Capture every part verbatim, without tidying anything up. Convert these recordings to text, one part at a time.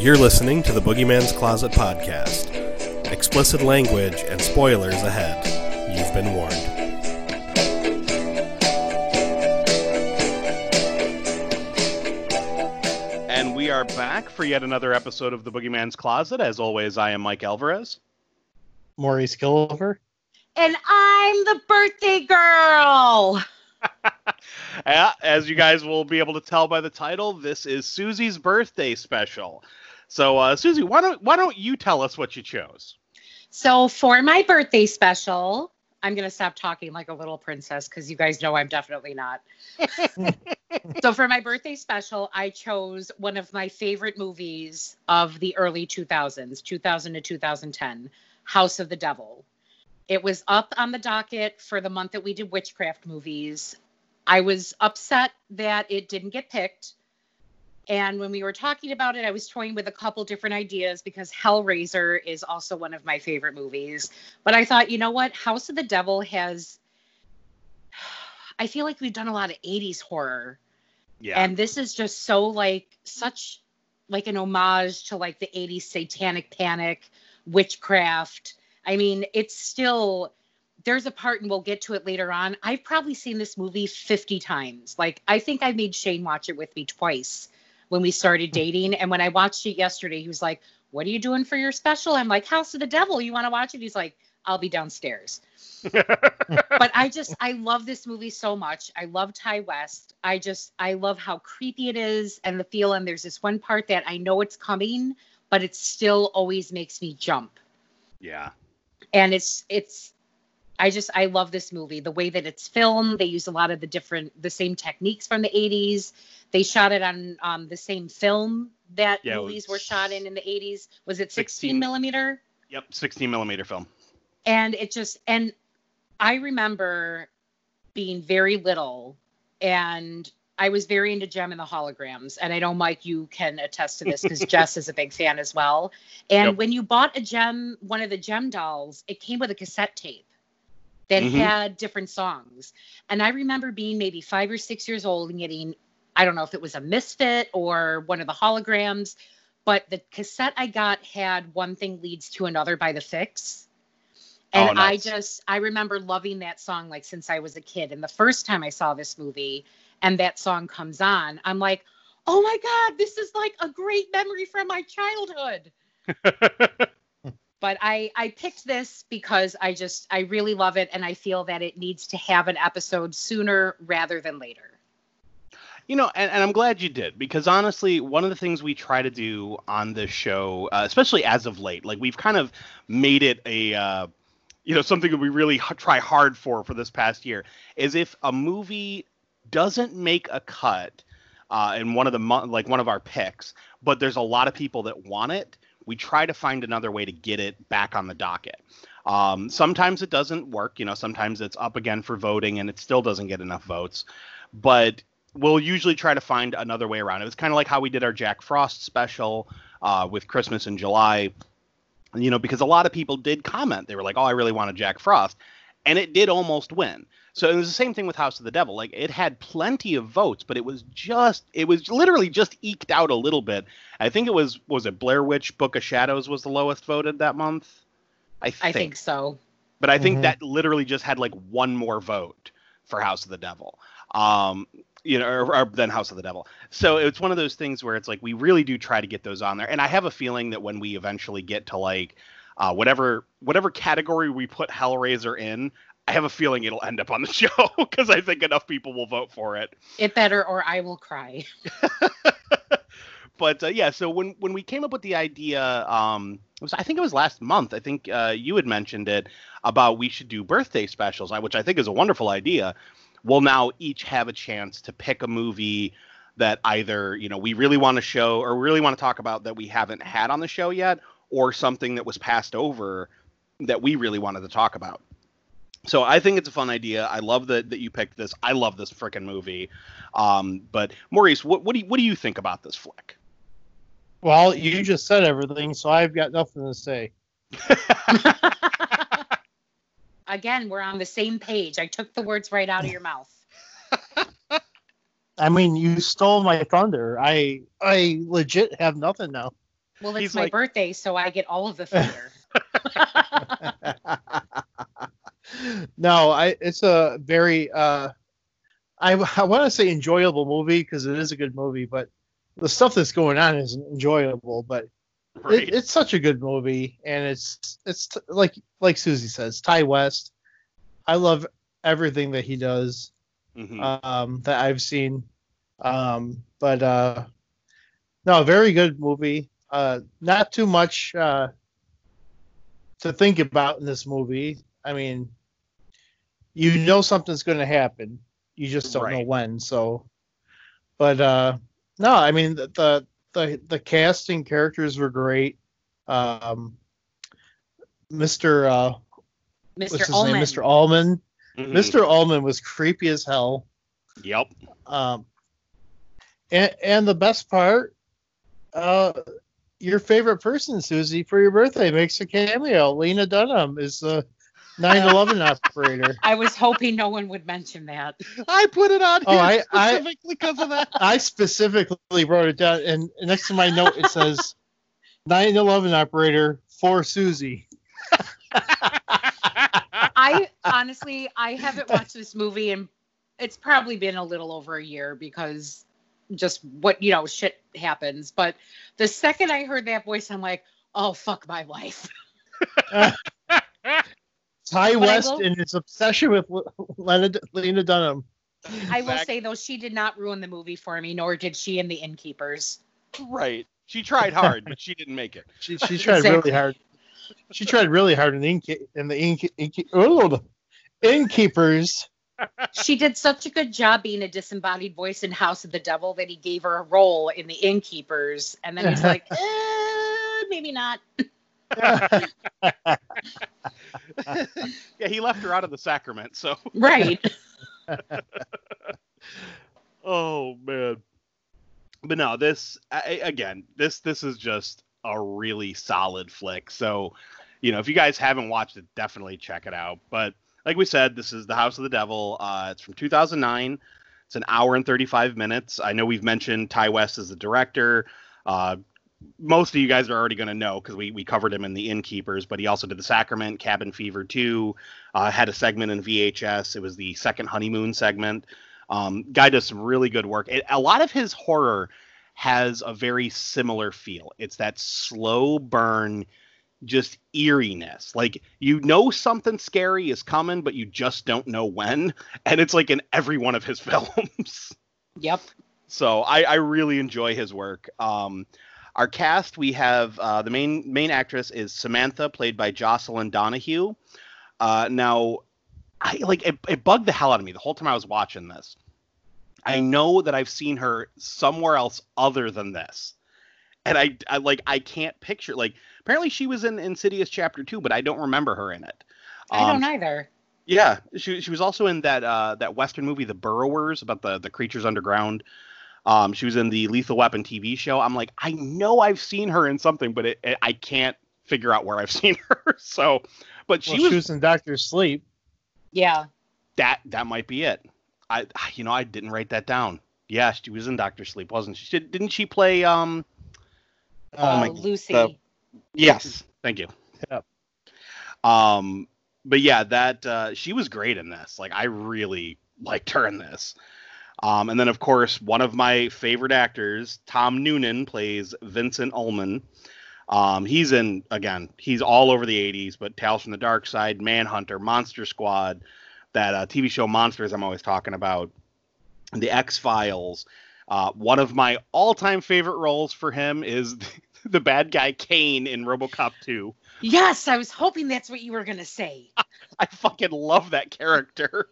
You're listening to the Boogeyman's Closet podcast. Explicit language and spoilers ahead. You've been warned. And we are back for yet another episode of the Boogeyman's Closet. As always, I am Mike Alvarez. Maurice Gilliver. And I'm the birthday girl. Yeah, as you guys will be able to tell by the title, this is Susie's birthday special. So, uh, Susie, why don't why don't you tell us what you chose? So for my birthday special, I'm going to stop talking like a little princess because you guys know I'm definitely not. So for my birthday special, I chose one of my favorite movies of the early two thousands, two thousand to two thousand ten, House of the Devil. It was up on the docket for the month that we did witchcraft movies. I was upset that it didn't get picked. And when we were talking about it, I was toying with a couple different ideas because Hellraiser is also one of my favorite movies. But I thought, you know what? House of the Devil has... I feel like we've done a lot of eighties horror. Yeah. And this is just so like such like an homage to like the eighties satanic panic, witchcraft. I mean, it's still... There's a part, and we'll get to it later on. I've probably seen this movie fifty times. Like, I think I made Shane watch it with me twice when we started dating. And when I watched it yesterday, he was like, what are you doing for your special? I'm like, House of the Devil. You want to watch it? He's like, I'll be downstairs. But I just, I love this movie so much. I love Ty West. I just, I love how creepy it is and the feel. And there's this one part that I know it's coming, but it still always makes me jump. Yeah. And it's, it's, I just, I love this movie. The way that it's filmed, they use a lot of the different, the same techniques from the eighties. They shot it on um, the same film that yeah, movies was, were shot in in the eighties. Was it sixteen, sixteen millimeter? Yep, sixteen millimeter film. And it just, and I remember being very little, and I was very into Jem and the Holograms. And I know, Mike, you can attest to this because Jess is a big fan as well. And Yep. when you bought a Jem, one of the Jem dolls, it came with a cassette tape that Mhm. had different songs. And I remember being maybe five or six years old and getting, I don't know if it was a Misfit or one of the Holograms, but the cassette I got had One Thing Leads to Another by The Fix. And Oh, nice. I just, I remember loving that song like since I was a kid. And the first time I saw this movie and that song comes on, I'm like, oh my God, this is like a great memory from my childhood. But I, I picked this because I just, I really love it. And I feel that it needs to have an episode sooner rather than later. You know, and, and I'm glad you did, because honestly, one of the things we try to do on this show, uh, especially as of late, like we've kind of made it a, uh, you know, something that we really h- try hard for for this past year, is if a movie doesn't make a cut uh, in one of the, mo- like one of our picks, but there's a lot of people that want it, we try to find another way to get it back on the docket. Um, sometimes it doesn't work. You know, sometimes it's up again for voting and it still doesn't get enough votes. But we'll usually try to find another way around it. It's kind of like how we did our Jack Frost special uh, with Christmas in July. You know, because a lot of people did comment. They were like, oh, I really want a Jack Frost. And it did almost win. So it was the same thing with House of the Devil. Like, it had plenty of votes, but it was just, it was literally just eked out a little bit. I think it was, was it Blair Witch Book of Shadows was the lowest voted that month? I think, I think so. But I think Mhm. that literally just had like one more vote for House of the Devil. Um, you know, or, or than House of the Devil. So it's one of those things where it's like, we really do try to get those on there. And I have a feeling that when we eventually get to like, uh, whatever, whatever category we put Hellraiser in, I have a feeling it'll end up on the show because I think enough people will vote for it. It better or I will cry. But uh, yeah, so when, when we came up with the idea, um, it was, I think it was last month, I think uh, you had mentioned it about we should do birthday specials, which I think is a wonderful idea. We'll now each have a chance to pick a movie that either, you know, we really want to show or really want to talk about that we haven't had on the show yet, or something that was passed over that we really wanted to talk about. So I think it's a fun idea. I love that that you picked this. I love this freaking movie. Um, but Maurice, what, what do you, what do you think about this flick? Well, you just said everything, so I've got nothing to say. Again, we're on the same page. I took the words right out of your mouth. I mean, you stole my thunder. I I legit have nothing now. Well, it's He's my like- birthday, so I get all of the theater. No, I. It's a very. Uh, I I want to say enjoyable movie because it is a good movie, but the stuff that's going on isn't enjoyable. But Right. it, it's such a good movie, and it's it's t- like like Susie says, Ty West. I love everything that he does. Mhm. Um, that I've seen. Um, but uh, no, a very good movie. Uh, not too much uh, to think about in this movie. I mean, you know something's going to happen. You just don't know Right. when. So, but uh, no, I mean the the the, the casting characters were great. Um, Mister Uh, Mister what's his Ullman. name? Mister Allman. Mhm. Mister Allman was creepy as hell. Yep. Um, and, and the best part, uh, your favorite person, Susie, for your birthday makes a cameo. Lena Dunham is the nine eleven operator. I was hoping no one would mention that. I put it on Oh, here I- I- specifically because of that. I specifically wrote it down, and next to my note it says nine eleven operator for Susie. I honestly, I haven't watched this movie, and it's probably been a little over a year because just what, you know, shit happens. But the second I heard that voice, I'm like, oh, fuck my life. Ty I West will- and his obsession with Lena, Lena Dunham. I will Exact- say, though, she did not ruin the movie for me, nor did she in The Innkeepers. Right. She tried hard, but she didn't make it. She, she tried Exactly. really hard. She tried really hard in the innke- in the innke- innke- oh, innkeepers. She did such a good job being a disembodied voice in House of the Devil that he gave her a role in The Innkeepers. And then he's like, eh, maybe not. Yeah, he left her out of the sacrament, so. Right. Oh man. But no, this I, again, this this is just a really solid flick. So, you know, if you guys haven't watched it, definitely check it out. But like we said, this is The House of the Devil. Uh, it's from two thousand nine. It's an hour and thirty-five minutes. I know we've mentioned Ty West as the director. Uh, most of you guys are already going to know because we, we covered him in The Innkeepers, but he also did The Sacrament, Cabin Fever two, uh, had a segment in V H S. It was the second honeymoon segment. Um, guy does some really good work. It, a lot of his horror has a very similar feel. It's that slow burn, just eeriness. Like, you know something scary is coming, but you just don't know when. And it's like in every one of his films. Yep. So I, I really enjoy his work. Um, our cast, we have uh, the main main actress is Samantha, played by Jocelyn Donahue. Uh, now, I like it, it bugged the hell out of me the whole time I was watching this. I know that I've seen her somewhere else other than this, and I, I like I can't picture like apparently she was in Insidious Chapter Two, but I don't remember her in it. I Um, don't either. Yeah, she she was also in that uh, that Western movie, The Burrowers, about the the creatures underground. Um, she was in the Lethal Weapon T V show. I'm like, I know I've seen her in something, but it, it, I can't figure out where I've seen her. So, but she Well, was, she was in Doctor Sleep. Yeah. that that might be it. I you know I didn't write that down. Yeah, she was in Doctor Sleep, wasn't she? Did, didn't she play um? Oh Uh, my- Lucy. the- Yes, thank you. Yep. Um, but yeah, that uh, she was great in this. Like, I really liked her in this. Um, and then of course, one of my favorite actors, Tom Noonan, plays Vincent Ullman. Um, he's in again, he's all over the eighties, but Tales from the Dark Side, Manhunter, Monster Squad, that uh, T V show Monsters I'm always talking about, The X-Files. Uh, one of my all-time favorite roles for him is the bad guy Kane in RoboCop two. Yes, I was hoping that's what you were going to say. I fucking love that character.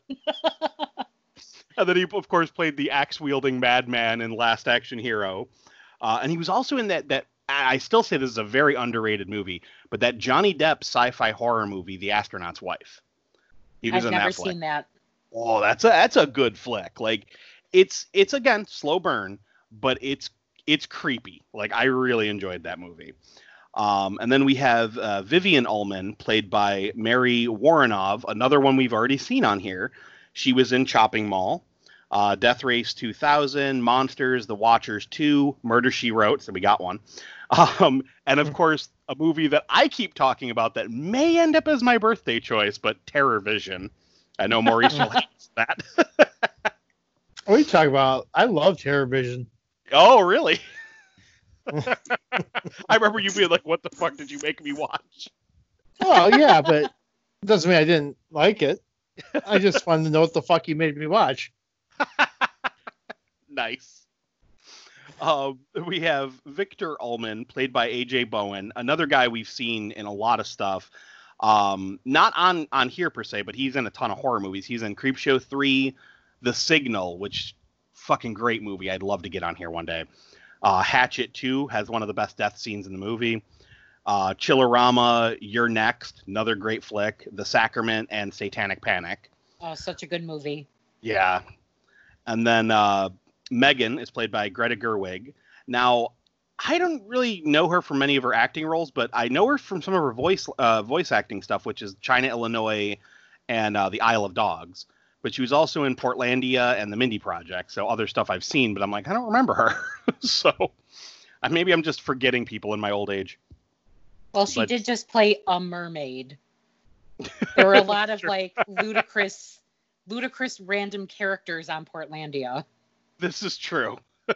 And then he, of course, played the axe-wielding madman in Last Action Hero. Uh, and he was also in that, that, I still say this is a very underrated movie, but that Johnny Depp sci-fi horror movie, The Astronaut's Wife. He was I've in never that flick. seen that. Oh, that's a that's a good flick. Like, it's it's again slow burn, but it's it's creepy. Like, I really enjoyed that movie. Um, and then we have uh, Vivian Ullman, played by Mary Woronov, another one we've already seen on here. She was in Chopping Mall. uh, Death Race two thousand, Monsters, The Watchers two, Murder, She Wrote, so we got one. Um, and of course, a movie that I keep talking about that may end up as my birthday choice, but Terror Vision. I know Maurice will hate that. What are you talking about? I love Terror Vision. Oh, really? I remember you being like, what the fuck did you make me watch? Well, yeah, but it doesn't mean I didn't like it. I just wanted to know what the fuck you made me watch. Nice. Um, we have Victor Ullman, played by A J Bowen, another guy we've seen in a lot of stuff. Um, not on, on here per se, but he's in a ton of horror movies. He's in Creepshow three, The Signal, which fucking great movie. I'd love to get on here one day. Uh, Hatchet two has one of the best death scenes in the movie. Uh, Chillerama, You're Next, another great flick. The Sacrament, and Satanic Panic. Oh, such a good movie. Yeah. And then uh, Megan is played by Greta Gerwig. Now, I don't really know her from many of her acting roles, but I know her from some of her voice uh, voice acting stuff, which is China, Illinois, and uh, The Isle of Dogs. But she was also in Portlandia and The Mindy Project, so other stuff I've seen, but I'm like, I don't remember her. So uh, maybe I'm just forgetting people in my old age. Well, she But- did just play a mermaid. There were a lot of like ludicrous, ludicrous random characters on Portlandia. This is true.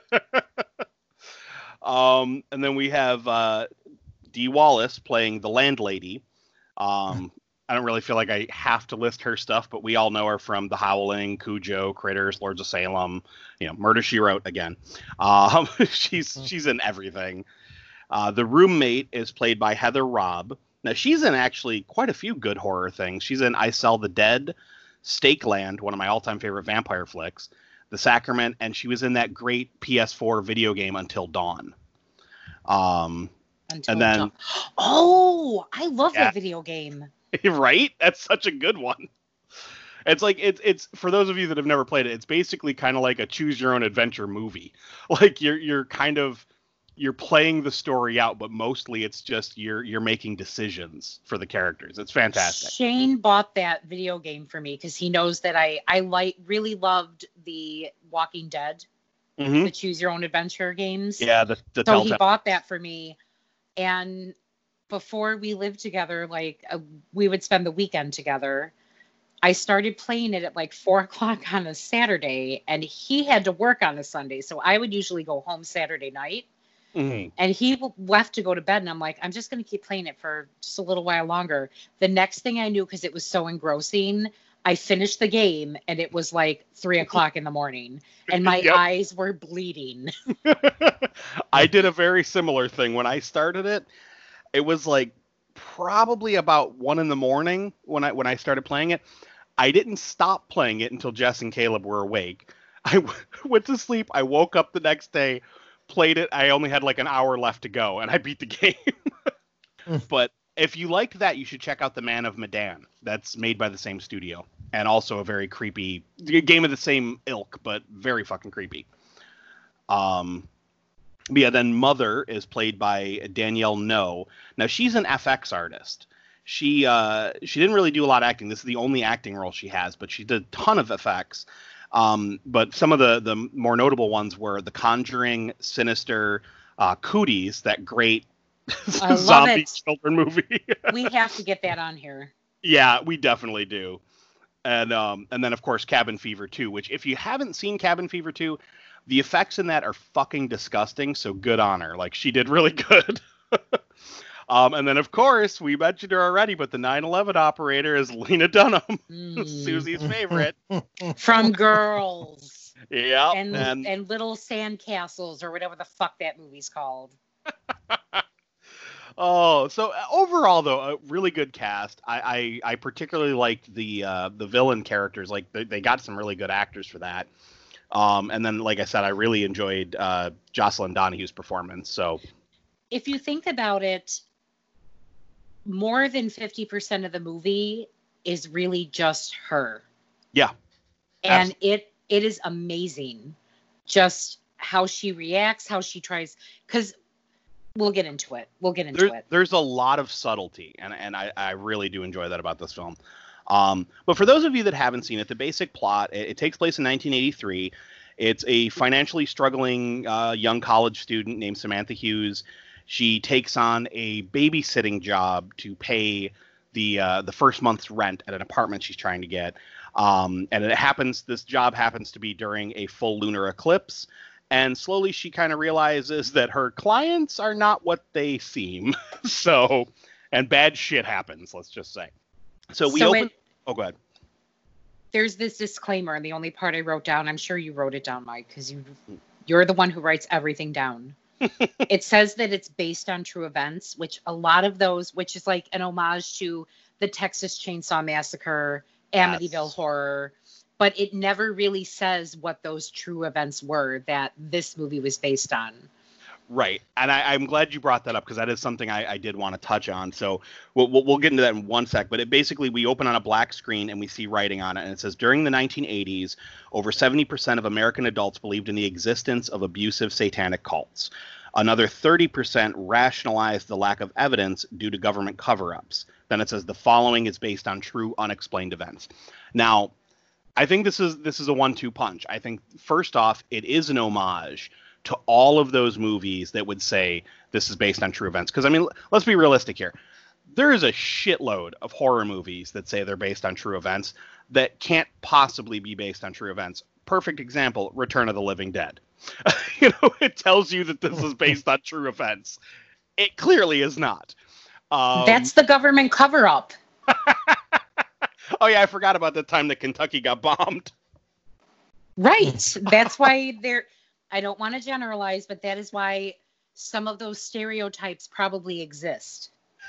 um, and then we have uh, Dee Wallace playing the landlady. Um, I don't really feel like I have to list her stuff, but we all know her from The Howling, Cujo, Critters, Lords of Salem, you know, Murder, She Wrote again. Um, she's she's in everything. Uh, the roommate is played by Heather Robb. Now, she's in actually quite a few good horror things. She's in I Sell the Dead, Stakeland, one of my all-time favorite vampire flicks, The Sacrament, and she was in that great P S four video game Until Dawn. Um, Until and then, Dawn. Oh, I love Yeah. that video game. right? That's such a good one. It's like it's it's for those of you that have never played it. It's basically kind of like a choose your own adventure movie. Like you're you're kind of you're playing the story out, but mostly it's just you're you're making decisions for the characters. It's fantastic. Shane bought that video game for me because he knows that I I like really loved the Walking Dead, Mm-hmm. the choose your own adventure games. Yeah, the the So he Telltale. bought that for me, and before we lived together, like uh, we would spend the weekend together. I started playing it at like four o'clock on a Saturday, and he had to work on a Sunday, so I would usually go home Saturday night. Mhm. And he left to go to bed, and I'm like, I'm just going to keep playing it for just a little while longer. The next thing I knew, because it was so engrossing, I finished the game, and it was like three o'clock in the morning, and my Yep. eyes were bleeding. I did a very similar thing when I started it. It was like probably about one in the morning when I when I started playing it. I didn't stop playing it until Jess and Caleb were awake. I w- went to sleep. I woke up the next day, played it. I only had like an hour left to go, and I beat the game. But if you like that, you should check out The Man of Medan. That's made by the same studio, and also a very creepy game of the same ilk, but very fucking creepy. Um, but yeah, then Mother is played by Danielle No. Now she's an F X artist. She uh, she didn't really do a lot of acting. This is the only acting role she has, but she did a ton of effects. Um, but some of the the more notable ones were The Conjuring, Sinister, uh, Cooties, that great I love zombie it. children movie. We have to get that on here. Yeah, we definitely do. And um, and then of course Cabin Fever two, which if you haven't seen Cabin Fever two, the effects in that are fucking disgusting. So good on her. Like she did really good. um, and then of course we mentioned her already, but the nine eleven operator is Lena Dunham, Mm. Susie's favorite. From Girls Yeah, and, and, and Little Sandcastles or whatever the fuck that movie's called. oh, so uh, overall though, a really good cast. I I, I particularly liked the uh, the villain characters. Like they, they got some really good actors for that. Um, and then, like I said, I really enjoyed uh, Jocelyn Donahue's performance. So, If you think about it, more than fifty percent of the movie is really just her. yeah, And Abs- it it is amazing just how she reacts, how she tries, because we'll get into it. We'll get into there, it. there's a lot of subtlety, and and I, I really do enjoy that about this film. Um, but for those of you that haven't seen it, the basic plot, it, it takes place in nineteen eighty-three. It's a financially struggling uh, young college student named Samantha Hughes. She takes on a babysitting job to pay the uh, the first month's rent at an apartment she's trying to get. Um, and it happens, this job happens to be during a full lunar eclipse. And slowly she kind of realizes that her clients are not what they seem. So, and bad shit happens, let's just say. So we so open. It, oh, go ahead. There's this disclaimer, and the only part I wrote down, I'm sure you wrote it down, Mike, because you, you're the one who writes everything down. It says that it's based on true events, which a lot of those, which is like an homage to the Texas Chainsaw Massacre, Amityville Yes. Horror, but it never really says what those true events were that this movie was based on. Right. And I, I'm glad you brought that up because that is something I, I did want to touch on. So we'll, we'll, we'll get into that in one sec. But it basically, we open on a black screen and we see writing on it. And it says, during the nineteen eighties, over seventy percent of American adults believed in the existence of abusive satanic cults. Another thirty percent rationalized the lack of evidence due to government cover-ups. Then it says the following is based on true unexplained events. Now, I think this is this is a one two punch. I think, first off, it is an homage to all of those movies that would say this is based on true events. Because, I mean, let's be realistic here. There is a shitload of horror movies that say they're based on true events that can't possibly be based on true events. Perfect example, Return of the Living Dead. You know, it tells you that this is based on true events. It clearly is not. Um, That's the government cover-up. Oh, yeah, I forgot about the time that Kentucky got bombed. Right. That's why they're... I don't want to generalize, but that is why some of those stereotypes probably exist.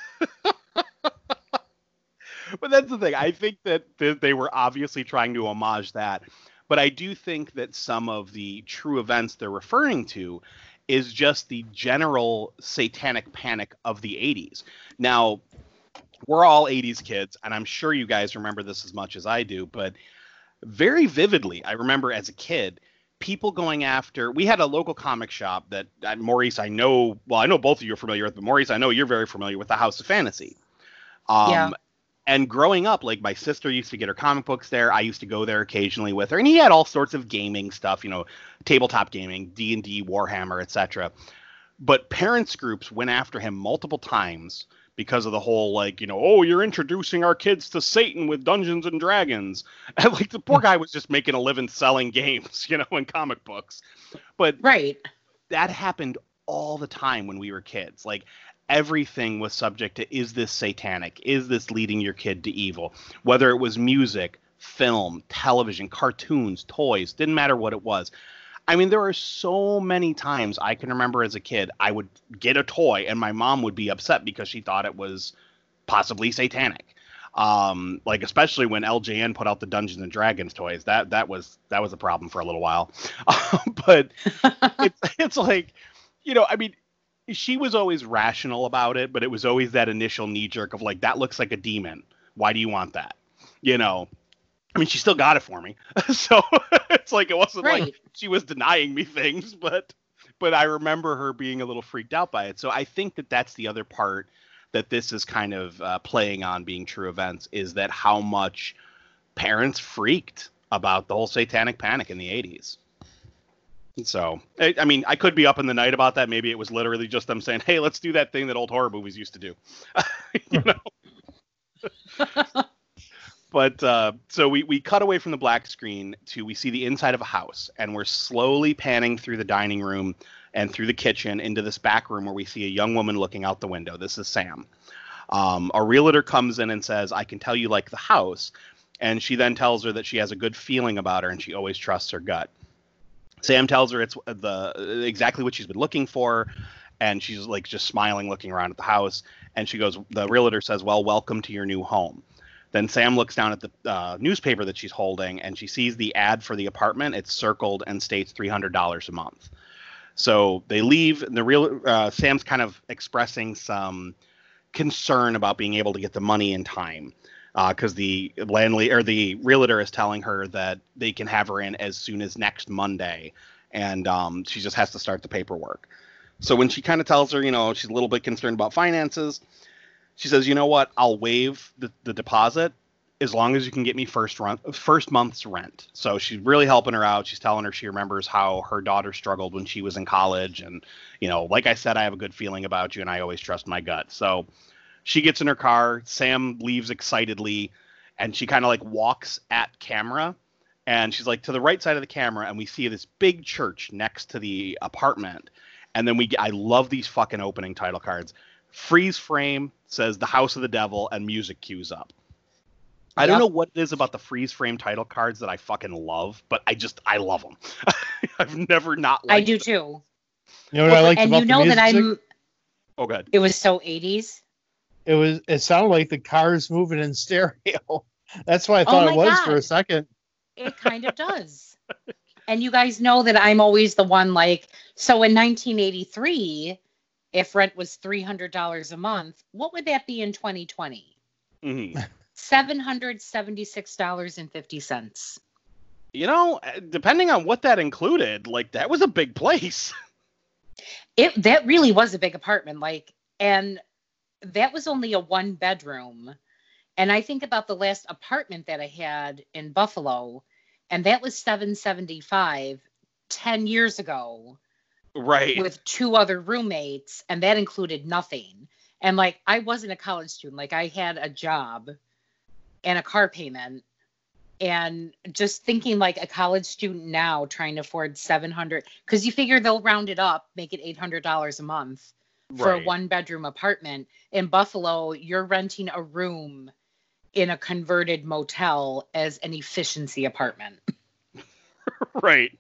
But that's the thing. I think that th- they were obviously trying to homage that. But I do think that some of the true events they're referring to is just the general satanic panic of the eighties. Now, we're all eighties kids, and I'm sure you guys remember this as much as I do, but very vividly, I remember as a kid, people going after, we had a local comic shop that, uh, Maurice, I know, well, I know both of you are familiar with, but Maurice, I know you're very familiar with the House of Fantasy. Um, Yeah. And growing up, like, my sister used to get her comic books there. I used to go there occasionally with her, and he had all sorts of gaming stuff, you know, tabletop gaming, D and D, Warhammer, et cetera. But parents groups went after him multiple times because of the whole, like, you know, oh, you're introducing our kids to Satan with Dungeons and Dragons. And, like, the poor guy was just making a living selling games, you know, and comic books. But Right. that happened all the time when we were kids. Like, everything was subject to, is this satanic? Is this leading your kid to evil? Whether it was music, film, television, cartoons, toys, didn't matter what it was. I mean, there are so many times I can remember as a kid, I would get a toy and my mom would be upset because she thought it was possibly satanic. Um, like, especially when L J N put out the Dungeons and Dragons toys, that, that was, that was a problem for a little while. Um, but it's, it's like, you know, I mean, she was always rational about it, but it was always that initial knee jerk of like, that looks like a demon. Why do you want that? You know, I mean, she still got it for me. So it's like, it wasn't Right. like she was denying me things, but, but I remember her being a little freaked out by it. So I think that that's the other part that this is kind of uh, playing on being true events, is that how much parents freaked about the whole satanic panic in the eighties. So, I, I mean, I could be up in the night about that. Maybe it was literally just them saying, hey, let's do that thing that old horror movies used to do. You know? But uh, so we, we cut away from the black screen to, we see the inside of a house, and we're slowly panning through the dining room and through the kitchen into this back room where we see a young woman looking out the window. This is Sam. Um, a realtor comes in and says, I can tell you like the house. And she then tells her that she has a good feeling about her and she always trusts her gut. Sam tells her it's the exactly what she's been looking for, and she's like just smiling, looking around at the house. And she goes, the realtor says, well, welcome to your new home. Then Sam looks down at the uh, newspaper that she's holding, and she sees the ad for the apartment. It's circled and states three hundred dollars a month. So they leave, and the real uh, Sam's kind of expressing some concern about being able to get the money in time, because uh, the landlady or the realtor is telling her that they can have her in as soon as next Monday, and um, she just has to start the paperwork. So when she kind of tells her, you know, she's a little bit concerned about finances, she says, you know what, I'll waive the, the deposit, as long as you can get me first run, first month's rent. So she's really helping her out. She's telling her she remembers how her daughter struggled when she was in college. And, you know, like I said, I have a good feeling about you and I always trust my gut. So she gets in her car. Sam leaves excitedly and she kind of like walks at camera and she's like to the right side of the camera. And we see this big church next to the apartment. And then we get, I love these fucking opening title cards. Freeze frame says the House of the Devil and music cues up. I Yep. don't know what it is about the freeze frame title cards that I fucking love, but I just, I love them. I've never not liked I do them. too. You know what I liked And about you know the that music? I'm. Oh, good. It was so eighties. It was. It sounded like the cars moving in stereo. That's why I Oh thought my it was for God. a second. It kind of does. And you guys know that I'm always the one like, so in nineteen eighty-three, if rent was three hundred dollars a month, what would that be in twenty twenty? hmm seven hundred seventy-six dollars and fifty cents. You know, depending on what that included, like that was a big place. It that really was a big apartment, like, and that was only a one bedroom. And I think about the last apartment that I had in Buffalo, and that was seven seventy-five ten years ago Right. with two other roommates, and that included nothing. And like, I wasn't a college student, like I had a job and a car payment. And just thinking like a college student now trying to afford seven hundred, because you figure they'll round it up, make it eight hundred dollars a month for Right. a one bedroom apartment. In Buffalo, you're renting a room in a converted motel as an efficiency apartment. Right.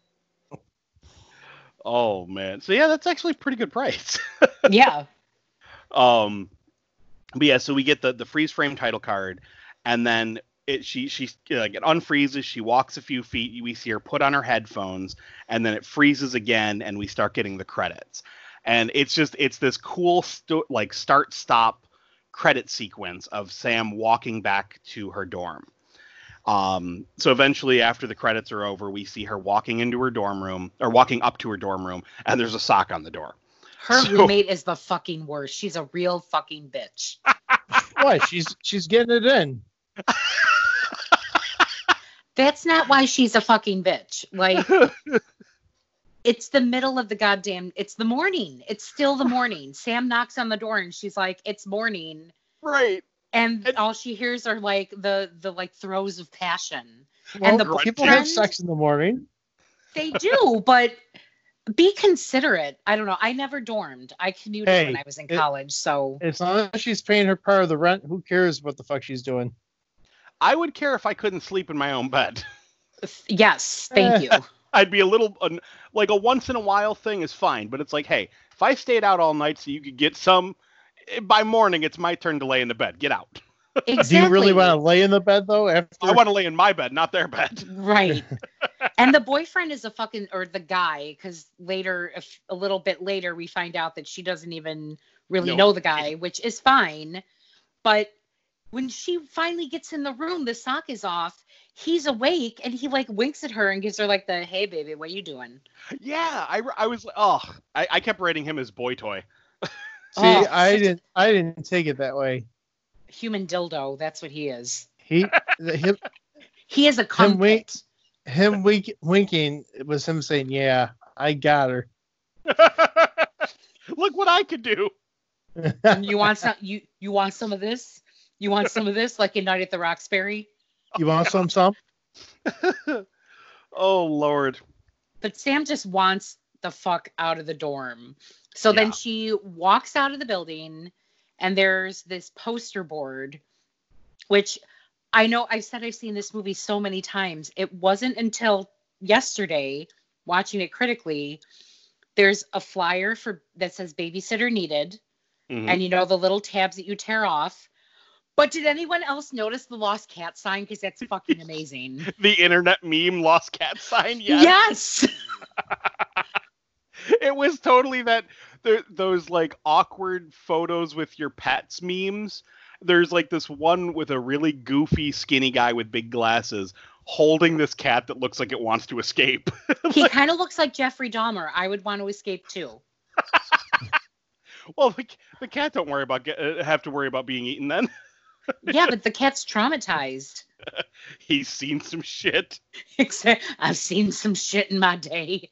Oh man. So yeah, that's actually a pretty good price. Yeah. Um, but yeah, so we get the the freeze frame title card, and then it she she like it unfreezes. She walks a few feet. We see her put on her headphones, and then it freezes again, and we start getting the credits. And it's just it's this cool sto- like start stop credit sequence of Sam walking back to her dorm. Um, so eventually, after the credits are over, we see her walking into her dorm room or walking up to her dorm room, and there's a sock on the door. Her So- roommate is the fucking worst. She's a real fucking bitch. What? She's she's getting it in. That's not why she's a fucking bitch. Like, it's the middle of the goddamn, it's the morning. It's still the morning. Sam knocks on the door and she's like, it's morning. Right. And And- all she hears are like the, the like throes of passion. Well, And the people boyfriend- have sex in the morning. They do, but be considerate. I don't know. I never dormed. I commuted Hey, when I was in it- college. So As long as she's paying her part of the rent, who cares what the fuck she's doing? I would care if I couldn't sleep in my own bed. yes, thank you. I'd be a little uh, like a once in a while thing is fine, but it's like, hey, if I stayed out all night so you could get some, eh, by morning it's my turn to lay in the bed. Get out. Exactly. Do you really want to lay in the bed though? After I want to lay in my bed, not their bed. Right. And the boyfriend is a fucking, or the guy, because later, if, a little bit later, we find out that she doesn't even really No. know the guy, which is fine. But when she finally gets in the room, the sock is off. He's awake and he like winks at her and gives her like the, hey, baby, what you doing? Yeah, I, I was, oh, I, I kept rating him as boy toy. See, Oh, I such a- didn't I didn't take it that way. Human dildo. That's what he is. He the, him, He is a cum wink- pit. him wink, winking it was him saying, "Yeah, I got her." Look what I could do. You want some? You you want some of this? You want some of this? Like in Night at the Roxbury? You want some some? Oh Lord. But Sam just wants the fuck out of the dorm. So Yeah. then she walks out of the building and there's this poster board, which I know I've said I've seen this movie so many times. It wasn't until yesterday, watching it critically, there's a flyer for that says babysitter needed. Mhm. And you know the little tabs that you tear off. But did anyone else notice the lost cat sign? Because that's fucking amazing. The internet meme lost cat sign. Yes. Yes. It was totally that there, those like awkward photos with your pets memes. There's like this one with a really goofy skinny guy with big glasses holding this cat that looks like it wants to escape. He kind of looks like Jeffrey Dahmer. I would want to escape too. Well, the, the cat don't worry about get, uh, have to worry about being eaten then. Yeah, but the cat's traumatized. He's seen some shit. I've seen some shit in my day.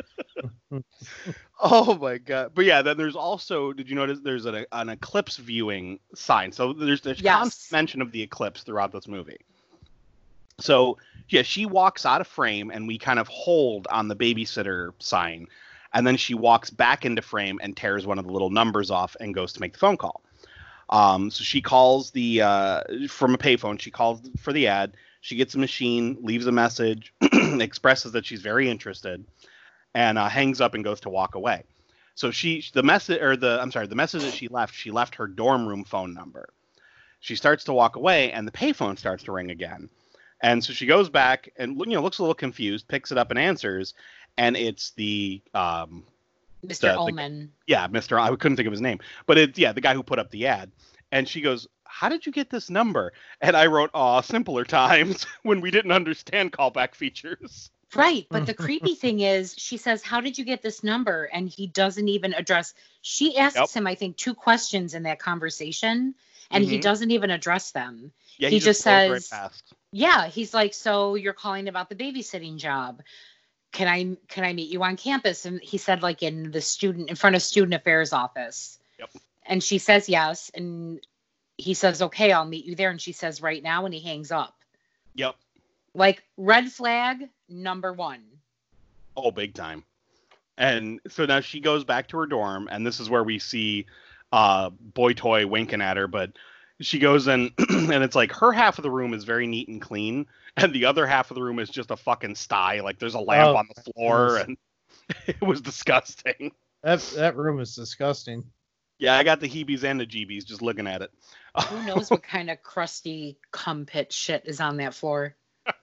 Oh my god! But yeah, then there's also. Did you notice there's an, an eclipse viewing sign? So there's there's Yes. constant mention of the eclipse throughout this movie. So yeah, she walks out of frame, and we kind of hold on the babysitter sign, and then she walks back into frame and tears one of the little numbers off and goes to make the phone call. Um, so she calls the uh, from a payphone. She calls for the ad. She gets a machine, leaves a message, expresses that she's very interested, and uh, hangs up and goes to walk away. So she the message or the I'm sorry the message that she left. She left her dorm room phone number. She starts to walk away, and the payphone starts to ring again. And so she goes back and you know looks a little confused, picks it up and answers, and it's the um, Mister The- the- Ullman. yeah, Mister I couldn't think of his name, but it's yeah, the guy who put up the ad. And she goes, "How did you get this number?" And I wrote, "Aw, simpler times when we didn't understand callback features." Right. But the creepy thing is, she says, "How did you get this number?" And he doesn't even address. She asks Yep. him, I think, two questions in that conversation, and he Mhm. doesn't even address them. Yeah, He just blows right says- past. Yeah, he's like, "So you're calling about the babysitting job? Can I can I meet you on campus?" And he said, like in the student in front of student affairs office. Yep. And she says yes, and he says, "Okay, I'll meet you there." And she says, "Right now," and he hangs up. Yep. Like red flag number one. Oh, big time. And so now she goes back to her dorm, and this is where we see uh, Boy Toy winking at her. But she goes in, and it's like her half of the room is very neat and clean, and the other half of the room is just a fucking sty. Like there's a lamp Oh, on the floor, goodness. and it was disgusting. That that room is disgusting. Yeah, I got the heebies and the jeebies just looking at it. Who knows what kind of crusty cum pit shit is on that floor?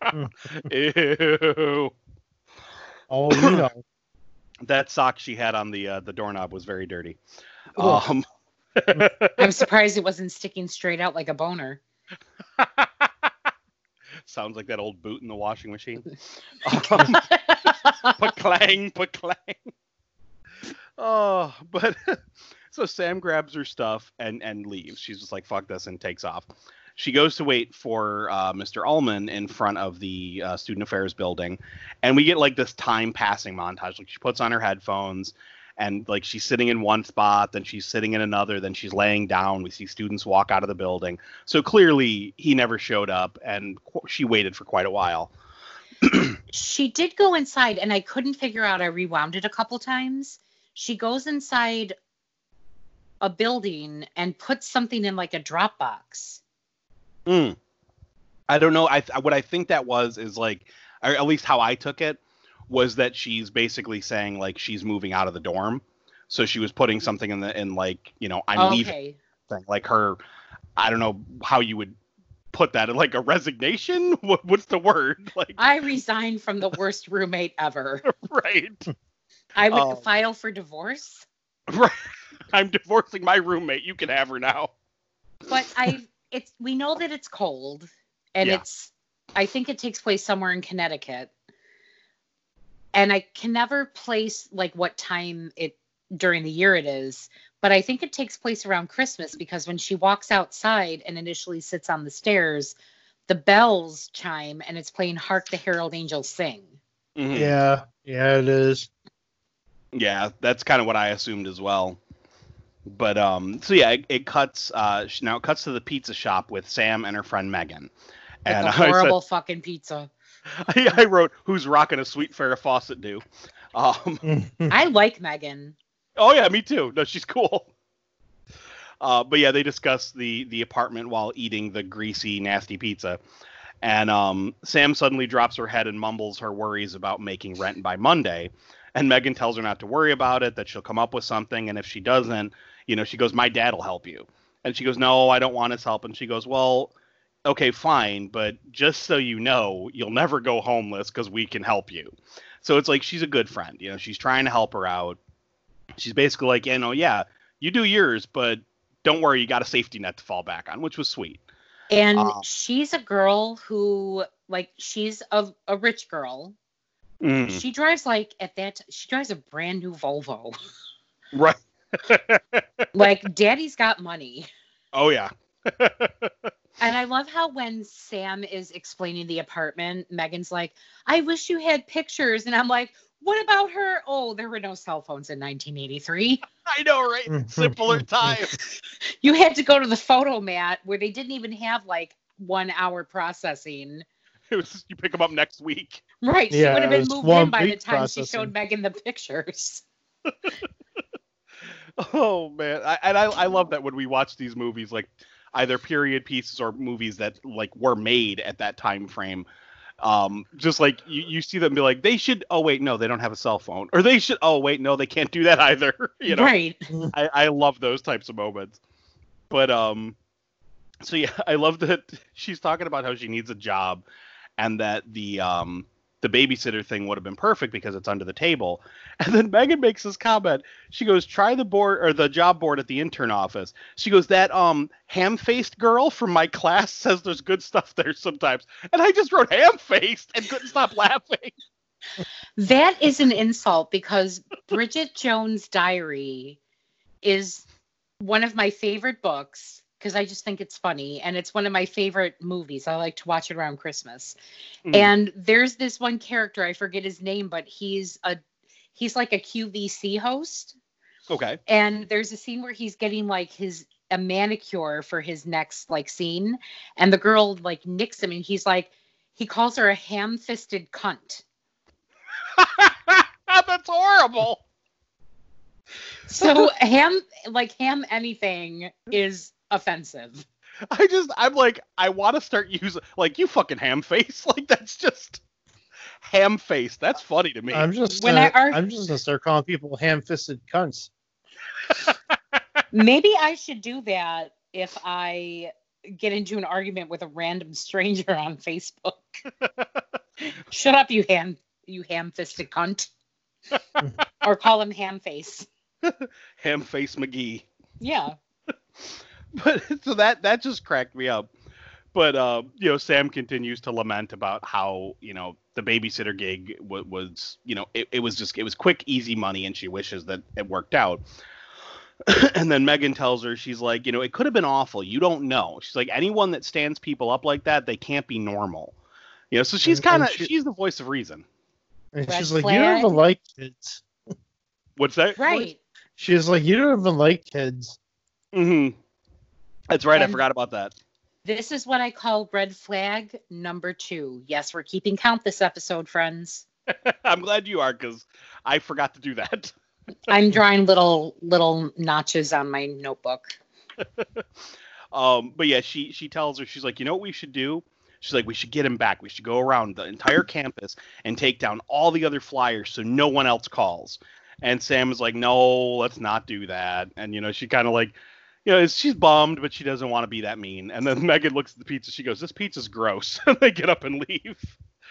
Ew. Oh, you know. That sock she had on the uh, the doorknob was very dirty. Ugh. Um, I'm surprised it wasn't sticking straight out like a boner. sounds like that old boot in the washing machine. Um, pa-clang, pa-clang. Oh, but so Sam grabs her stuff and and leaves. She's just like, fuck this, and takes off. She goes to wait for uh, Mister Ullman in front of the uh, student affairs building, and we get like this time passing montage. Like she puts on her headphones, and like she's sitting in one spot, then she's sitting in another, then she's laying down. We see students walk out of the building. So clearly he never showed up, and qu- she waited for quite a while. She did go inside, and I couldn't figure out. I rewound it a couple times. She goes inside a building and puts something in like a drop box. Mm. I don't know. I th- what I think that was is like, or at least how I took it, was that she's basically saying like she's moving out of the dorm, so she was putting something in the in like you know I'm leaving Okay. thing, like her. I don't know how you would put that, like a resignation. What, what's the word? Like I resigned from the worst roommate ever. right, I would Oh. file for divorce. right. I'm divorcing my roommate. You can have her now. But I, it's we know that it's cold, and Yeah. it's. I think it takes place somewhere in Connecticut, and I can never place like what time it during the year it is. But I think it takes place around Christmas because when she walks outside and initially sits on the stairs, the bells chime and it's playing "Hark the Herald Angels Sing." Mhm. Yeah, yeah, it is. Yeah, that's kind of what I assumed as well. But um, so yeah, it, it cuts. Uh, sh- now it cuts to the pizza shop with Sam and her friend Megan. Like And a I said, horrible fucking pizza. I, I wrote, "Who's rocking a sweet Farrah Fawcett do?" Um, I like Megan. oh yeah, me too. No, she's cool. Uh, but yeah, they discuss the the apartment while eating the greasy, nasty pizza. And um, Sam suddenly drops her head and mumbles her worries about making rent by Monday. And Megan tells her not to worry about it, that she'll come up with something. And if she doesn't, you know, she goes, "My dad will help you." And she goes, "No, I don't want his help." And she goes, "Well, okay, fine. But just so you know, you'll never go homeless because we can help you." So it's like she's a good friend. You know, she's trying to help her out. She's basically like, you know, yeah, you do yours, but don't worry, you got a safety net to fall back on, which was sweet. And Uh, she's a girl who, like, she's a, a rich girl. Mm, She drives, like, at that, she drives a brand new Volvo. right. Like, daddy's got money. Oh, yeah. And I love how when Sam is explaining the apartment, Megan's like, I wish you had pictures. And I'm like, what about her? Oh, there were no cell phones in nineteen eighty-three. I know, right? Simpler time. You had to go to the photo mat where they didn't even have like one hour processing. It was you pick them up next week. Right. She Yeah, would have it been was moved one in by the week time processing. she showed Megan the pictures. Oh man, I, and I I love that when we watch these movies, like either period pieces or movies that like were made at that time frame. Um, just like you, you see them be like, they should. Oh wait, no, they don't have a cell phone, or they should. Oh wait, no, they can't do that either. You know, Right. I I love those types of moments. But um, so yeah, I love that she's talking about how she needs a job, and that the um the babysitter thing would have been perfect because it's under the table. And then Megan makes this comment. She goes, try the board or the job board at the intern office. She goes, that um ham-faced girl from my class says there's good stuff there sometimes. And I just wrote ham-faced and couldn't stop laughing. That is an insult because Bridget Jones' Diary is one of my favorite books because I just think it's funny. And it's one of my favorite movies. I like to watch it around Christmas. Mm. And there's this one character, I forget his name, but he's a he's like a Q V C host. Okay. And there's a scene where he's getting like his a manicure for his next like scene. And the girl like nicks him and he's like, he calls her a ham-fisted cunt. That's horrible. So ham, like ham anything is offensive. I just, I'm like, I want to start using, like, you fucking ham face. Like, that's just ham face. That's funny to me. I'm just When gonna, I arg- I'm just gonna start calling people ham-fisted cunts. Maybe I should do that if I get into an argument with a random stranger on Facebook. Shut up, you ham, you ham-fisted cunt. Or call him ham face. Ham face McGee. Yeah. But so that that just cracked me up. But uh, you know, Sam continues to lament about how, you know, the babysitter gig w- was, you know, it, it was just it was quick, easy money, and she wishes that it worked out. And then Megan tells her, she's like, you know, it could have been awful. You don't know. She's like, anyone that stands people up like that, they can't be normal. You know, so she's And- kind of and she- she's the voice of reason. And Red she's like, flag. you don't even like kids. What's that? Right. She's like, you don't even like kids. Mm-hmm. That's right. I And- forgot about that. This is what I call red flag number two. Yes, we're keeping count this episode, friends. I'm glad you are, because I forgot to do that. I'm drawing little little notches on my notebook. Um, but yeah, she she tells her, she's like, you know what we should do? She's like, we should get him back. We should go around the entire campus and take down all the other flyers so no one else calls. And Sam is like, no, let's not do that. And, you know, she kind of like, you know, she's bummed, but she doesn't want to be that mean. And then Megan looks at the pizza. She goes, this pizza's gross. And they get up and leave.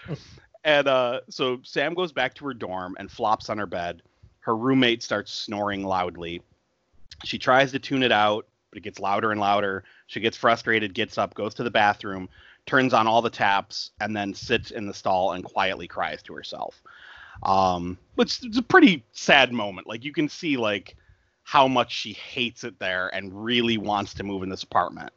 And uh, so Sam goes back to her dorm and flops on her bed. Her roommate starts snoring loudly. She tries to tune it out, but it gets louder and louder. She gets frustrated, gets up, goes to the bathroom, turns on all the taps, and then sits in the stall and quietly cries to herself. Um, which is a pretty sad moment. Like, you can see, like, how much she hates it there and really wants to move in this apartment.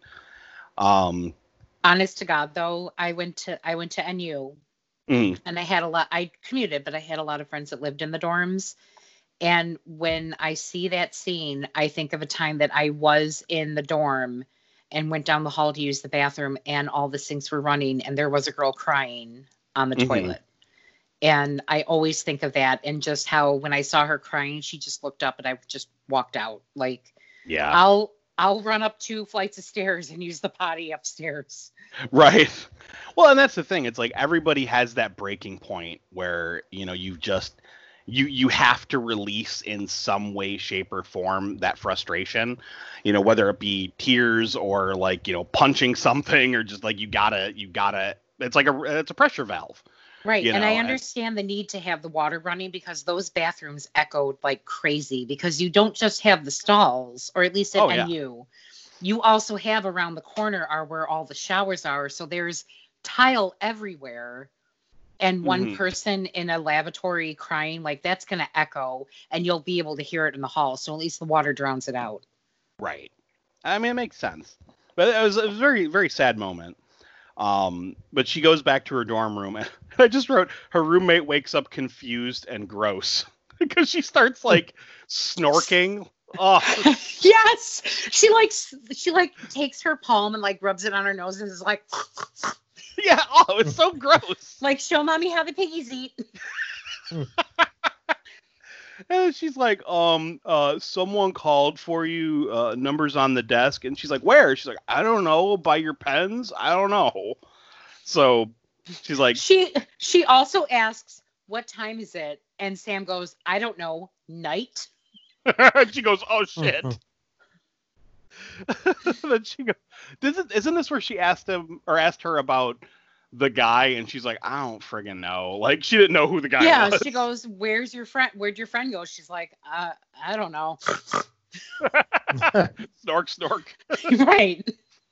Um, Honest to God, though, I went to I went to N U mm, and I had a lot. I commuted, but I had a lot of friends that lived in the dorms. And when I see that scene, I think of a time that I was in the dorm and went down the hall to use the bathroom, and all the sinks were running, and there was a girl crying on the Mhm. toilet. And I always think of that, and just how when I saw her crying, she just looked up, and I just walked out. Like, yeah. I'll I'll run up two flights of stairs and use the potty upstairs. Right. Well, and that's the thing. It's like everybody has that breaking point where, you know, you've just you you have to release in some way, shape, or form that frustration. You know, whether it be tears or like, you know, punching something, or just like you gotta you gotta. It's like a it's a pressure valve. Right. You And know, I and- understand the need to have the water running because those bathrooms echoed like crazy, because you don't just have the stalls, or at least at Oh, yeah. N U. You also have around the corner are where all the showers are. So there's tile everywhere. And one Mhm. person in a lavatory crying, like, that's going to echo, and you'll be able to hear it in the hall. So at least the water drowns it out. Right. I mean, it makes sense. But it was, it was a very, very sad moment. Um, but she goes back to her dorm room, and I just wrote, her roommate wakes up confused and gross because she starts like snorking. Oh, Yes, she like she like takes her palm and like rubs it on her nose and is like, yeah. Oh, it's so gross. like, show mommy how the piggies eat. And she's like, um, uh, someone called for you, uh, numbers on the desk. And she's like, where? She's like, I don't know, by your pens? I don't know. So she's like, She she also asks, what time is it? And Sam goes, I don't know, night. she goes, oh shit. Then she goes, isn't, isn't this where she asked him or asked her about the guy? And she's like, I don't friggin' know. Like, she didn't know who the guy Yeah, was. she goes, where's your friend? Where'd your friend go? She's like, uh, I don't know. Snork, snork. Right.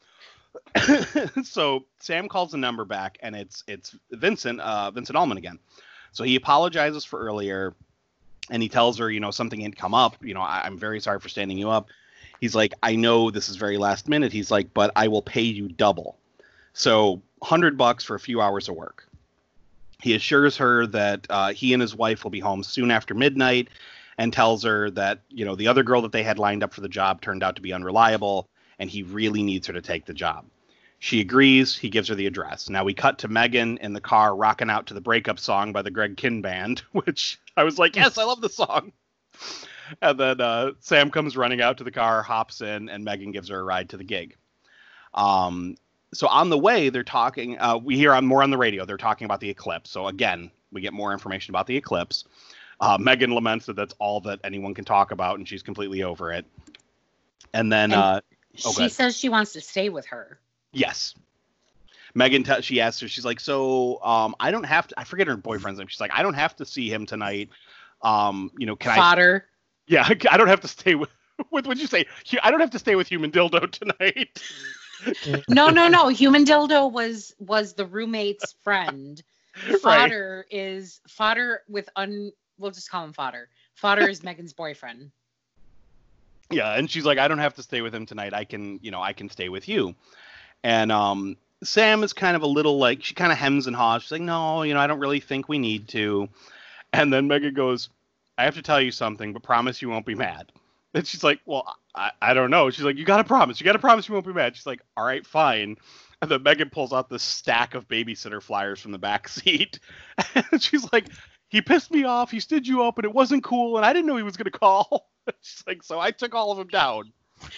So Sam calls the number back, and it's it's Vincent, uh, Vincent Ullman again. So he apologizes for earlier, and he tells her, you know, something had come up. You know, I, I'm very sorry for standing you up. He's like, I know this is very last minute. He's like, but I will pay you double. So one hundred bucks for a few hours of work. He assures her that uh, he and his wife will be home soon after midnight, and tells her that, you know, the other girl that they had lined up for the job turned out to be unreliable, and he really needs her to take the job. She agrees. He gives her the address. Now we cut to Megan in the car rocking out to the breakup song by the Greg Kihn Band, which I was like, yes, I love the song. And then uh, Sam comes running out to the car, hops in, and Megan gives her a ride to the gig. Um, so on the way, they're talking, uh, we hear on more on the radio, they're talking about the eclipse. So again, we get more information about the eclipse. Uh, Megan laments that that's all that anyone can talk about, and she's completely over it. And then And uh, oh, she says she wants to stay with her. yes. Megan, t- she asks her, she's like, so um, I don't have to, I forget her boyfriend's name. She's like, I don't have to see him tonight. Um, you know, can I? Fodder. Yeah, I don't have to stay with, with what'd you say? Hu- I don't have to stay with Human Dildo tonight. No, no, no. Human Dildo was was the roommate's friend. Fodder is fodder with un. We'll just call him Fodder. Fodder is Megan's boyfriend. Yeah, and she's like, I don't have to stay with him tonight. I can, you know, I can stay with you. And um, Sam is kind of a little like, she kind of hems and haws. She's like, no, you know, I don't really think we need to. And then Megan goes, I have to tell you something, but promise you won't be mad. And she's like, well, I, I don't know. She's like, you got to promise. You got to promise you won't be mad. She's like, all right, fine. And then Megan pulls out this stack of babysitter flyers from the back seat. And she's like, he pissed me off. He stood you up, and it wasn't cool, and I didn't know he was going to call. She's like, so I took all of them down.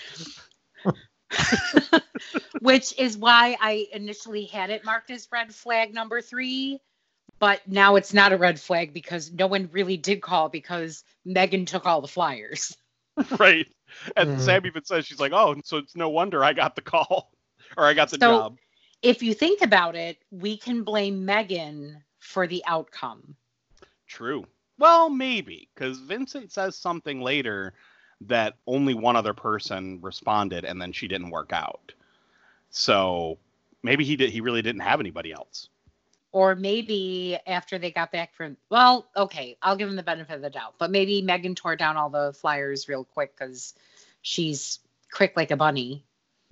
Which is why I initially had it marked as red flag number three. But now it's not a red flag because no one really did call because Megan took all the flyers. Right. And Mhm. Sam even says, she's like, oh, so it's no wonder I got the call. Or I got the So- job. If you think about it, we can blame Megan for the outcome. True. Well, maybe. Because Vincent says something later that only one other person responded, and then she didn't work out. So maybe he did. He really didn't have anybody else. Or maybe after they got back from, well, okay, I'll give him the benefit of the doubt. But maybe Megan tore down all the flyers real quick because she's quick like a bunny.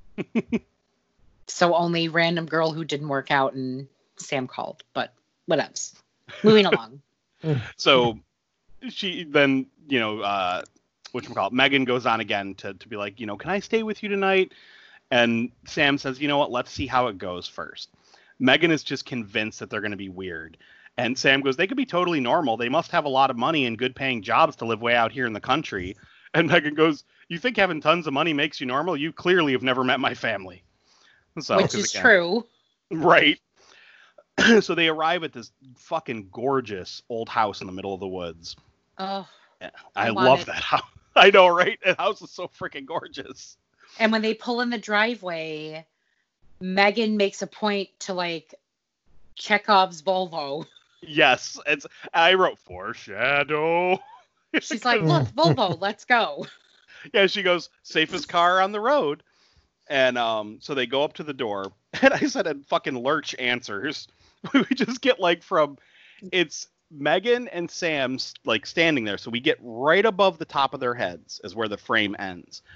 So only random girl who didn't work out and Sam called. But whatevs. Moving along. So she then, you know, uh, whatchamacallit, Megan goes on again to, to be like, you know, can I stay with you tonight? And Sam says, you know what, let's see how it goes first. Megan is just convinced that they're going to be weird. And Sam goes, they could be totally normal. They must have a lot of money and good paying jobs to live way out here in the country. And Megan goes, you think having tons of money makes you normal? You clearly have never met my family. So, Which 'cause is again, true. Right. So they arrive at this fucking gorgeous old house in the middle of the woods. Oh, I, I want love it. that house. I know, right? That house is so freaking gorgeous. and when they pull in the driveway, Megan makes a point to like Chekhov's Volvo. Yes, it's. I wrote foreshadow. She's like, look, Volvo, let's go. Yeah, she goes, safest car on the road. And um, so they go up to the door, and I said, and fucking Lurch answers. We just get like from, it's Megan and Sam like standing there, so we get right above the top of their heads is where the frame ends.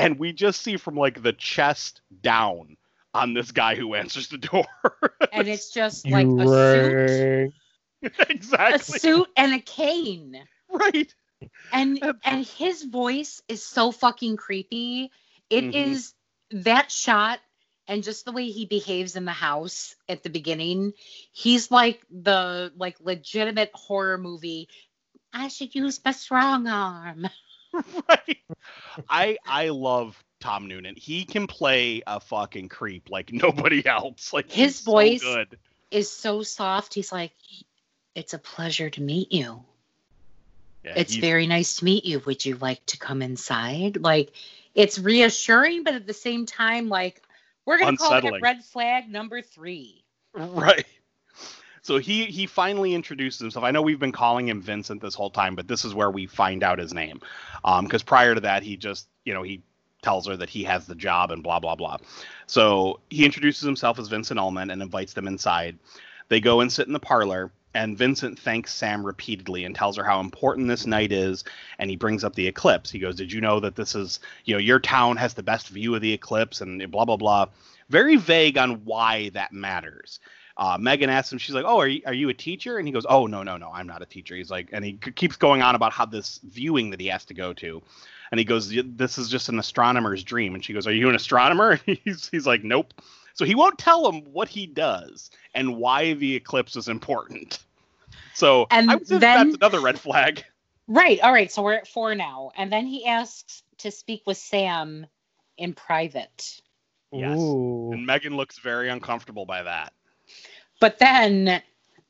and we just see from like the chest down on this guy who answers the door. And it's just You like a suit, rang. a Exactly. suit and a cane. Right. And That's- and his voice is so fucking creepy. It Mhm. is that shot and just the way he behaves in the house at the beginning. He's like the like legitimate horror movie. I should use my strong arm. Right. I I love Tom Noonan. He can play a fucking creep like nobody else. Like His he's so voice- good. Is so soft. He's like, it's a pleasure to meet you. Yeah, It's he's- very nice to meet you. Would you like to come inside? Like, it's reassuring, but at the same time, like, we're gonna call Unsettling. it red flag number three. right. So he he finally introduces himself. I know we've been calling him Vincent this whole time, but this is where we find out his name. Um, because prior to that, he just you know he tells her that he has the job and blah blah blah. So he introduces himself as Vincent Ullman and invites them inside. They go and sit in the parlor, and Vincent thanks Sam repeatedly and tells her how important this night is. And he brings up the eclipse. He goes, "Did you know that this is you know your town has the best view of the eclipse?" And blah blah blah. Very vague on why that matters. Uh, Megan asks him, she's like, "Oh, are you, are you a teacher?" And he goes, "Oh, no, no, no, I'm not a teacher." He's like, and he c- keeps going on about how this viewing that he has to go to. And he goes, "This is just an astronomer's dream." And she goes, "Are you an astronomer?" And he's, he's like, "Nope." So he won't tell him what he does and why the eclipse is important. So And I would say then- that's another red flag. Right. All right. So we're at four now. And then he asks to speak with Sam in private. Yes. Ooh. And Megan looks very uncomfortable by that. But then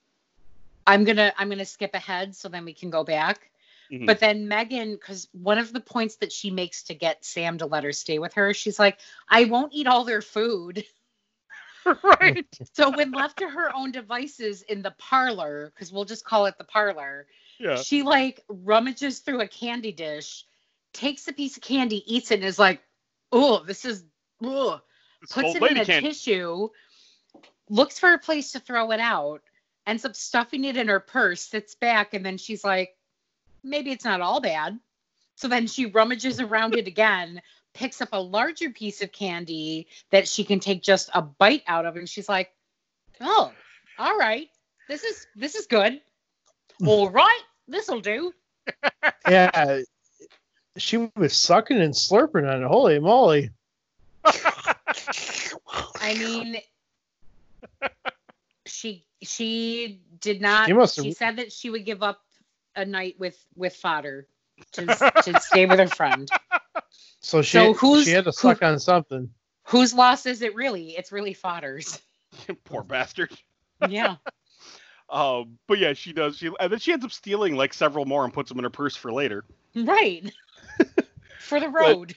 I'm gonna I'm gonna skip ahead so then we can go back. Mhm. But then Megan, because one of the points that she makes to get Sam to let her stay with her, she's like, "I won't eat all their food." Right. So when left to her own devices in the parlor, because we'll just call it the parlor, Yeah. she like rummages through a candy dish, takes a piece of candy, eats it, and is like, "Oh, this is," ugh. This Puts old it lady in a can't. tissue, looks for a place to throw it out, ends up stuffing it in her purse, sits back, and then she's like, maybe it's not all bad. So then she rummages around it again, picks up a larger piece of candy that she can take just a bite out of, and she's like, "Oh, all right, this is this is good. All right, this'll do." Yeah. She was sucking and slurping on it. Holy moly. I mean, she she did not. She must have- She said that she would give up a night with with fodder to to stay with her friend. So she, So who's- she had to suck on something. Whose loss is it really? It's really fodder's. Poor bastard. Yeah. Um, but yeah, she does. She and then she ends up stealing like several more and puts them in her purse for later. Right. For the road.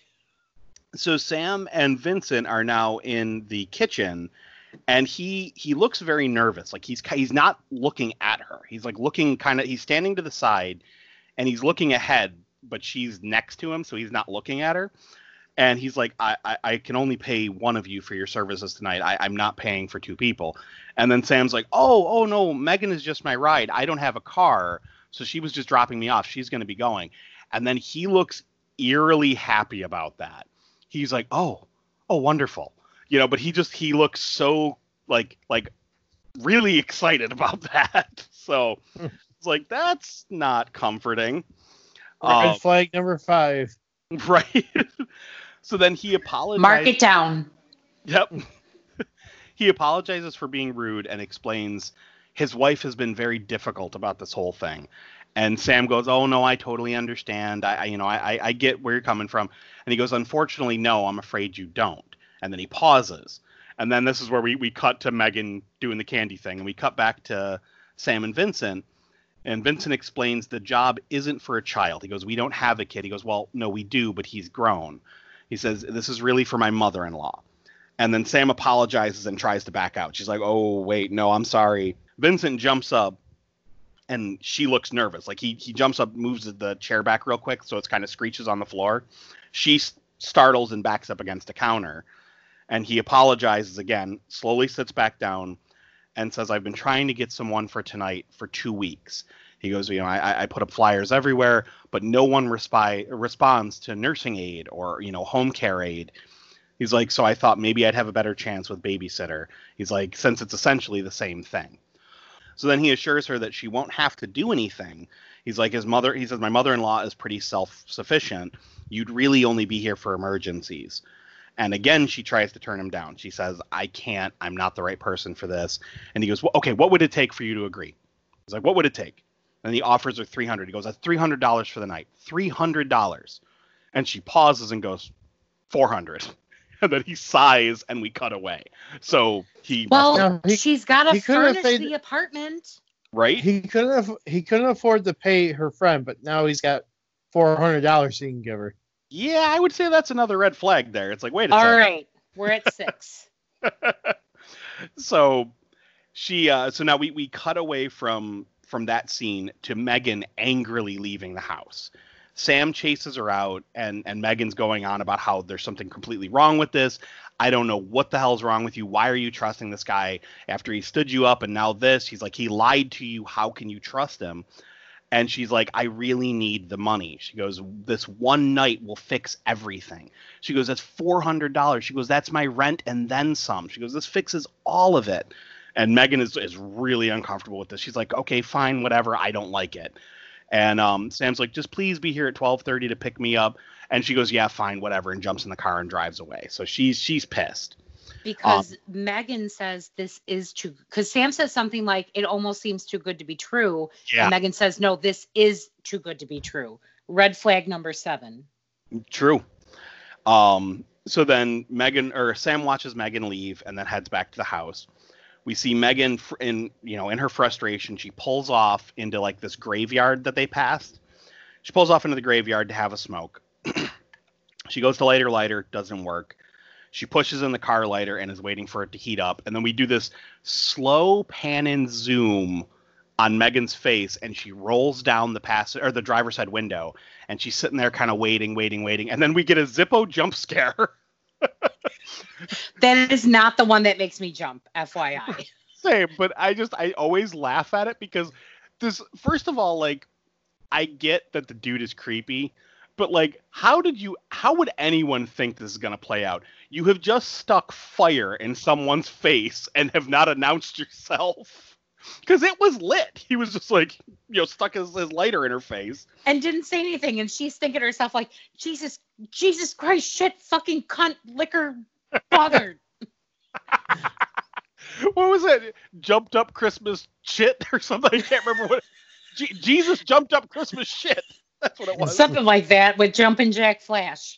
So Sam and Vincent are now in the kitchen, and he he looks very nervous. Like he's he's not looking at her. He's like looking kind of. He's standing to the side, and he's looking ahead, but she's next to him, so he's not looking at her. And he's like, I, I, I can only pay one of you for your services tonight. I, I'm not paying for two people. And then Sam's like, oh, oh no, Megan is just my ride. I don't have a car, so she was just dropping me off. She's going to be going. And then he looks eerily happy about that. He's like, oh, oh, wonderful. You know, but he just, he looks so like, like really excited about that. So it's like, that's not comforting. Red Uh, flag number five. right. So then he apologizes. Mark it down. Yep. He apologizes for being rude and explains his wife has been very difficult about this whole thing. And Sam goes, "Oh no, I totally understand. I, I you know, I, I get where you're coming from." And he goes, "Unfortunately, no, I'm afraid you don't." And then he pauses. And then this is where we, we cut to Megan doing the candy thing. And we cut back to Sam and Vincent. And Vincent explains the job isn't for a child. He goes, "We don't have a kid." He goes, "Well, no, we do, but he's grown." He says, "This is really for my mother-in-law." And then Sam apologizes and tries to back out. She's like, "Oh, wait, no, I'm sorry." Vincent jumps up, and she looks nervous. Like, he he jumps up, moves the chair back real quick, so it's kind of screeches on the floor. She s- startles and backs up against a counter. And he apologizes again, slowly sits back down, and says, "I've been trying to get someone for tonight for two weeks." He goes, you know, I, I put up flyers everywhere, but no one respi- responds to nursing aid or, you know, home care aid. He's like, so I thought maybe I'd have a better chance with babysitter. He's like, since it's essentially the same thing. So then he assures her that she won't have to do anything. He's like, his mother, he says, my mother-in-law is pretty self-sufficient. You'd really only be here for emergencies. And again, she tries to turn him down. She says, I can't, I'm not the right person for this. And he goes, well, okay, what would it take for you to agree? He's like, what would it take? And he offers her three hundred dollars. He goes, that's three hundred dollars for the night. three hundred dollars. And she pauses and goes, four hundred dollars. And then he sighs and we cut away. So he Well, No, he- she's got to he could've furnish paid- the apartment. right? He couldn't have, he couldn't afford to pay her friend, but now he's got four hundred dollars he can give her. Yeah, I would say that's another red flag there. It's like, wait a All second. right, we're at six. So she uh so now we we cut away from from that scene to Megan angrily leaving the house. Sam chases her out, and and Megan's going on about how there's something completely wrong with this. I don't know what the hell's wrong with you. Why are you trusting this guy after he stood you up and now this? He's like, he lied to you. How can you trust him? And she's like, I really need the money. She goes, this one night will fix everything. She goes, that's four hundred dollars. She goes, that's my rent and then some. She goes, this fixes all of it. And Megan is, is really uncomfortable with this. She's like, okay, fine, whatever. I don't like it. And um, Sam's like, just please be here at twelve thirty to pick me up. And she goes, yeah, fine, whatever, and jumps in the car and drives away. So she's she's pissed. Because um, Megan says this is too, because Sam says something like, it almost seems too good to be true. Yeah. And Megan says, no, this is too good to be true. Red flag number seven. True. Um, so then Megan, or Sam watches Megan leave and then heads back to the house. We see Megan in, you know, in her frustration, she pulls off into like this graveyard that they passed. She pulls off into the graveyard to have a smoke. She goes to light her lighter, doesn't work. She pushes in the car lighter and is waiting for it to heat up. And then we do this slow pan and zoom on Megan's face, and she rolls down the pass or the driver's side window, and she's sitting there kind of waiting, waiting, waiting. And then we get a Zippo jump scare. That is not the one that makes me jump, F Y I. Same, but I just, I always laugh at it because this, first of all, like, I get that the dude is creepy, but like, how did you, how would anyone think this is going to play out? You have just stuck fire in someone's face and have not announced yourself. Because it was lit. He was just like, you know, stuck his, his lighter in her face. And didn't say anything. And she's thinking to herself like, Jesus, Jesus Christ, shit, fucking cunt, liquor, bothered. What was it? Jumped up Christmas shit or something? I can't remember what. G- Jesus jumped up Christmas shit. That's what it was. Something like that with Jumpin' Jack Flash.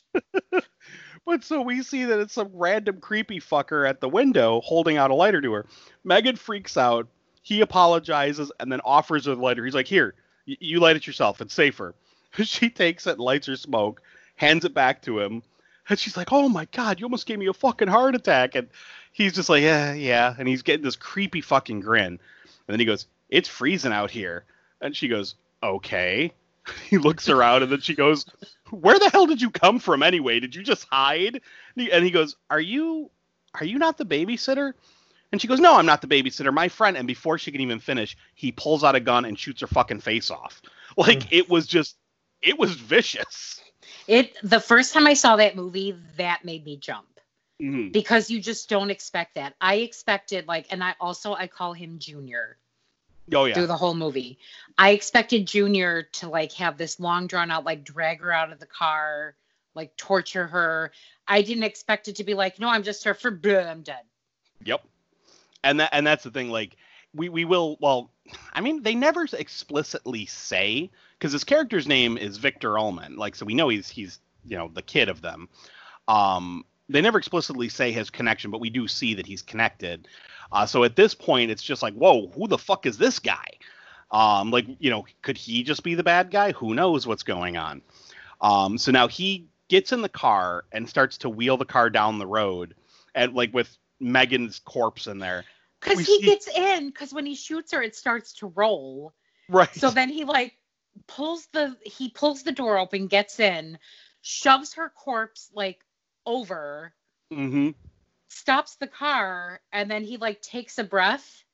But so we see that it's some random creepy fucker at the window holding out a lighter to her. Megan freaks out. He apologizes and then offers her the lighter. He's like, here, y- you light it yourself. It's safer. She takes it and lights her smoke, hands it back to him. And she's like, oh my God, you almost gave me a fucking heart attack. And he's just like, yeah, yeah. And he's getting this creepy fucking grin. And then he goes, it's freezing out here. And she goes, okay. He looks around and then she goes, where the hell did you come from anyway? Did you just hide? And he, and he goes, are you, are you not the babysitter? And she goes, no, I'm not the babysitter. My friend. And before she can even finish, he pulls out a gun and shoots her fucking face off. Like, it was just, it was vicious. It the first time I saw that movie, that made me jump. Mm-hmm. Because you just don't expect that. I expected like, and I also, I call him Junior. Oh, yeah. Through the whole movie. I expected Junior to like have this long drawn out, like drag her out of the car, like torture her. I didn't expect it to be like, no, I'm just her for, bleh, I'm dead. Yep. And that, and that's the thing. Like, we, we will, well, I mean, they never explicitly say, because his character's name is Victor Ullman. Like, so we know he's, he's, you know, the kid of them. Um, they never explicitly say his connection, but we do see that he's connected. Uh, so at this point, it's just like, whoa, who the fuck is this guy? Um, like, you know, could he just be the bad guy? Who knows what's going on? Um, so now he gets in the car and starts to wheel the car down the road, and like with Megan's corpse in there. Because We he see- gets in, because when he shoots her, it starts to roll. Right. So then he like pulls the he pulls the door open, gets in, shoves her corpse like over, Mm-hmm. stops the car, and then he like takes a breath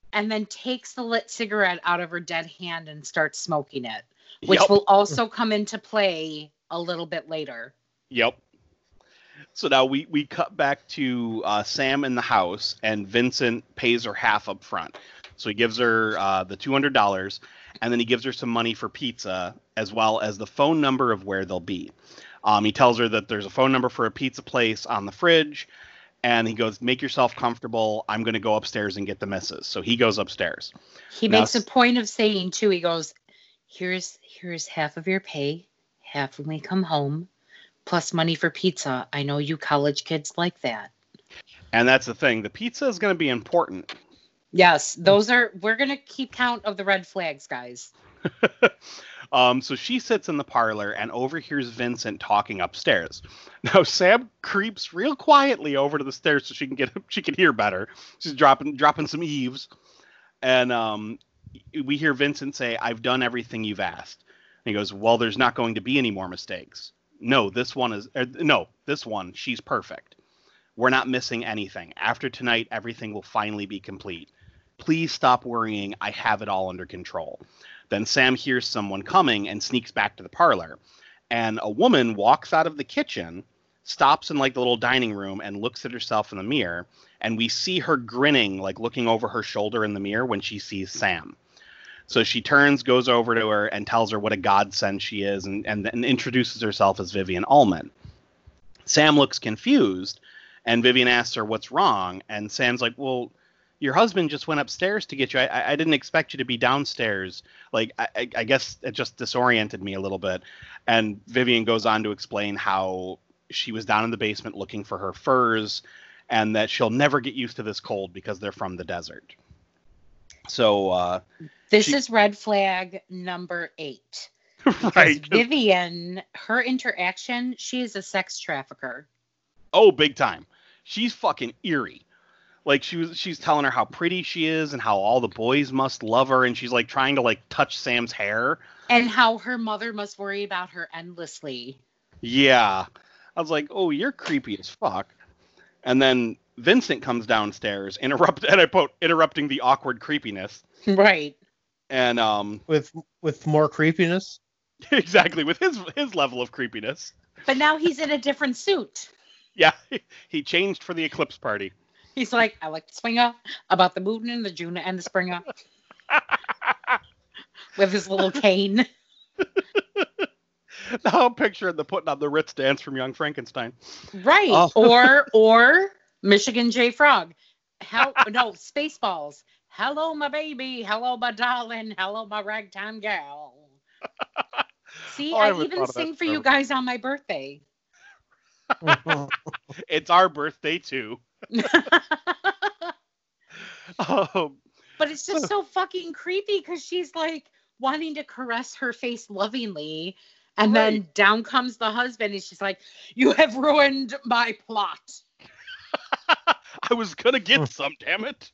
and then takes the lit cigarette out of her dead hand and starts smoking it, which Yep. will also come into play a little bit later. Yep. So now we, we cut back to uh, Sam in the house, and Vincent pays her half up front. So he gives her uh, the two hundred dollars, and then he gives her some money for pizza, as well as the phone number of where they'll be. Um, he tells her that there's a phone number for a pizza place on the fridge, and he goes, make yourself comfortable. I'm going to go upstairs and get the missus. So he goes upstairs. He Now, makes a point of saying, too, he goes, here's here's half of your pay, half when we come home, plus money for pizza. I know you college kids like that. And that's the thing. The pizza is going to be important. Yes, those are, we're going to keep count of the red flags, guys. um, so she sits in the parlor and overhears Vincent talking upstairs. Now Sam creeps real quietly over to the stairs so she can get she can hear better. She's dropping dropping some eaves, and um, we hear Vincent say, "I've done everything you've asked." And he goes, "Well, there's not going to be any more mistakes. No, this one is er, no, this one she's perfect. We're not missing anything. After tonight, everything will finally be complete. Please stop worrying. I have it all under control." Then Sam hears someone coming and sneaks back to the parlor. And a woman walks out of the kitchen, stops in like the little dining room, and looks at herself in the mirror. And we see her grinning, like looking over her shoulder in the mirror when she sees Sam. So she turns, goes over to her, and tells her what a godsend she is, and, and, and introduces herself as Vivian Ullman. Sam looks confused, and Vivian asks her what's wrong. And Sam's like, well, your husband just went upstairs to get you. I, I didn't expect you to be downstairs. Like, I, I guess it just disoriented me a little bit. And Vivian goes on to explain how she was down in the basement looking for her furs, and that she'll never get used to this cold because they're from the desert. So uh, this she, is red flag number eight. Right. Vivian, her interaction, she is a sex trafficker. Oh, big time. She's fucking eerie. Like she was, she's telling her how pretty she is and how all the boys must love her, and she's like trying to like touch Sam's hair. And how her mother must worry about her endlessly. Yeah, I was like, oh, you're creepy as fuck. And then Vincent comes downstairs, interrupt, and I quote, interrupting the awkward creepiness. Right. And um, with with more creepiness. Exactly, with his his level of creepiness. But now he's in a different suit. Yeah, he changed for the eclipse party. He's like, I like the swinger, about the moon and the June and the springer. With his little cane. Now I'm picturing the putting on the Ritz dance from Young Frankenstein. Right. Oh. Or or Michigan J. Frog. How no, Spaceballs. Hello, my baby. Hello, my darling. Hello, my ragtime gal. See, Oh, I I, haven't even thought of that sing for you forever. guys on my birthday. It's our birthday too. um, But it's just so fucking creepy because she's like wanting to caress her face lovingly. And Right. then down comes the husband and she's like, you have ruined my plot. I was gonna get some, damn it.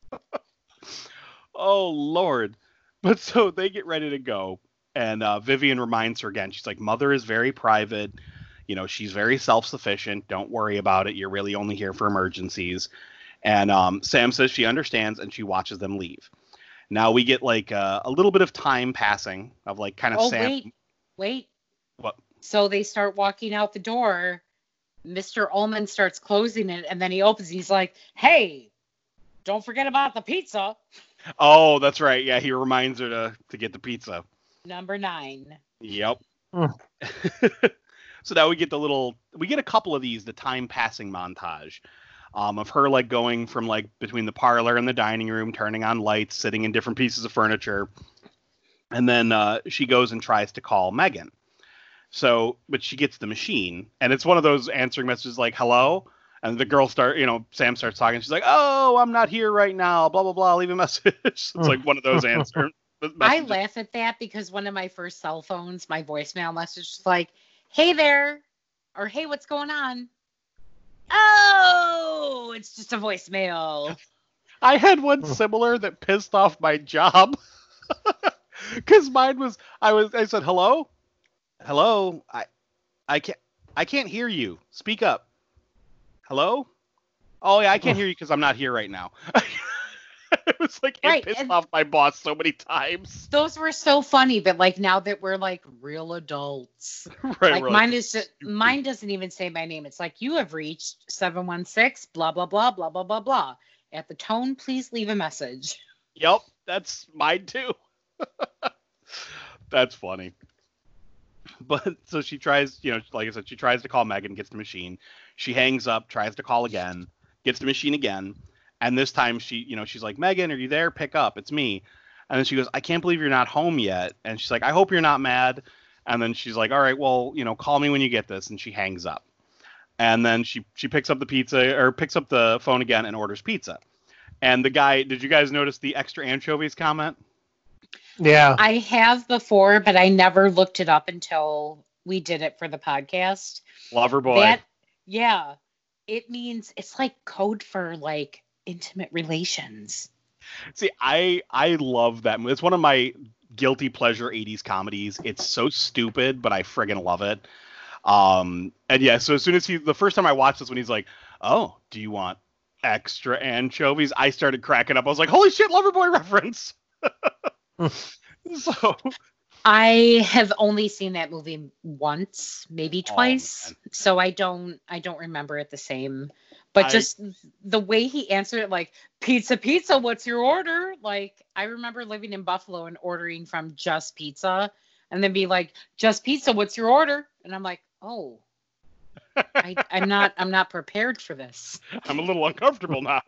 Oh Lord. But so they get ready to go, and uh, Vivian reminds her again. She's like, Mother is very private. You know, she's very self-sufficient. Don't worry about it. You're really only here for emergencies. And um, Sam says she understands, and she watches them leave. Now we get like uh, a little bit of time passing of like kind of Oh, Sam. wait, wait. What? So they start walking out the door. Mister Ullman starts closing it, and then he opens. He's like, hey, don't forget about the pizza. Oh, that's right. Yeah, he reminds her to, to get the pizza. Number nine. Yep. Hmm. So now we get the little, we get a couple of these, the time passing montage um, of her like going from like between the parlor and the dining room, turning on lights, sitting in different pieces of furniture. And then uh, she goes and tries to call Megan. So, but she gets the machine, and it's one of those answering messages like, hello. And the girl start, you know, Sam starts talking. She's like, oh, I'm not here right now. Blah, blah, blah. Leave a message. It's like one of those answers. I laugh at that because one of my first cell phones, my voicemail message was like, hey there, or hey, what's going on? Oh, it's just a voicemail. I had one similar that pissed off my job. Because mine was, I was, I said, hello? Hello? I, I can't, I can't hear you. Speak up. Hello? Oh, yeah, I can't hear you because I'm not here right now. It was like, it Right, pissed and- off my boss so many times. Those were so funny, but like now that we're like real adults, Right, like we're mine is just, stupid. mine doesn't even say my name. It's like, you have reached seven one six, blah, blah, blah, blah, blah, blah, blah. At the tone, please leave a message. Yep, that's mine too. That's funny. But so she tries, you know, like I said, she tries to call Megan, gets the machine. She hangs up, tries to call again, gets the machine again. And this time she, you know, she's like, Megan, are you there? Pick up. It's me. And then she goes, I can't believe you're not home yet. And she's like, I hope you're not mad. And then she's like, all right, well, you know, call me when you get this. And she hangs up. And then she, she picks up the pizza or picks up the phone again and orders pizza. And the guy, did you guys notice the extra anchovies comment? Yeah. I have before, but I never looked it up until we did it for the podcast. Lover boy. That, yeah, it means, it's like code for like intimate relations. See, I I love that movie. It's one of my guilty pleasure eighties comedies. It's so stupid, but I friggin' love it. Um, and yeah, so as soon as he, the first time I watched this, when he's like, oh, do you want extra anchovies? I started cracking up. I was like, holy shit, Loverboy reference. So I have only seen that movie once, maybe Oh, twice, man. so I don't I don't remember it the same. But I- just the way he answered it, like, pizza, pizza, what's your order? Like, I remember living in Buffalo and ordering from Just Pizza, and then be like, Just Pizza, what's your order? And I'm like, oh, I, I'm not I'm not prepared for this. I'm a little uncomfortable now.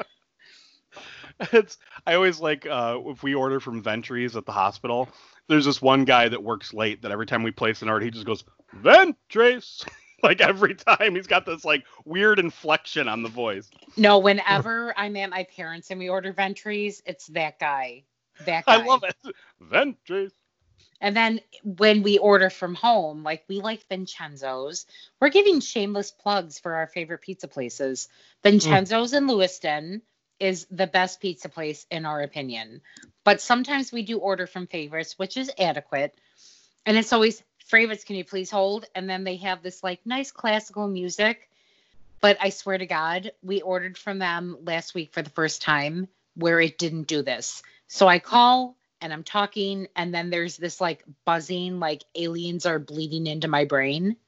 It's I always like uh, if we order from Ventries at the hospital. There's this one guy that works late that every time we place an order, he just goes Ventries. Like every time, he's got this like weird inflection on the voice. No, whenever I'm at my parents and we order Ventries, it's that guy. That guy. I love it. Ventries. And then when we order from home, like we like Vincenzo's, we're giving shameless plugs for our favorite pizza places. Vincenzo's in Lewiston is the best pizza place in our opinion. But sometimes we do order from favorites, which is adequate. And it's always, favorites, can you please hold? And then they have this like nice classical music. But I swear to God, we ordered from them last week for the first time where it didn't do this. So I call and I'm talking, and then there's this like buzzing, like aliens are bleeding into my brain.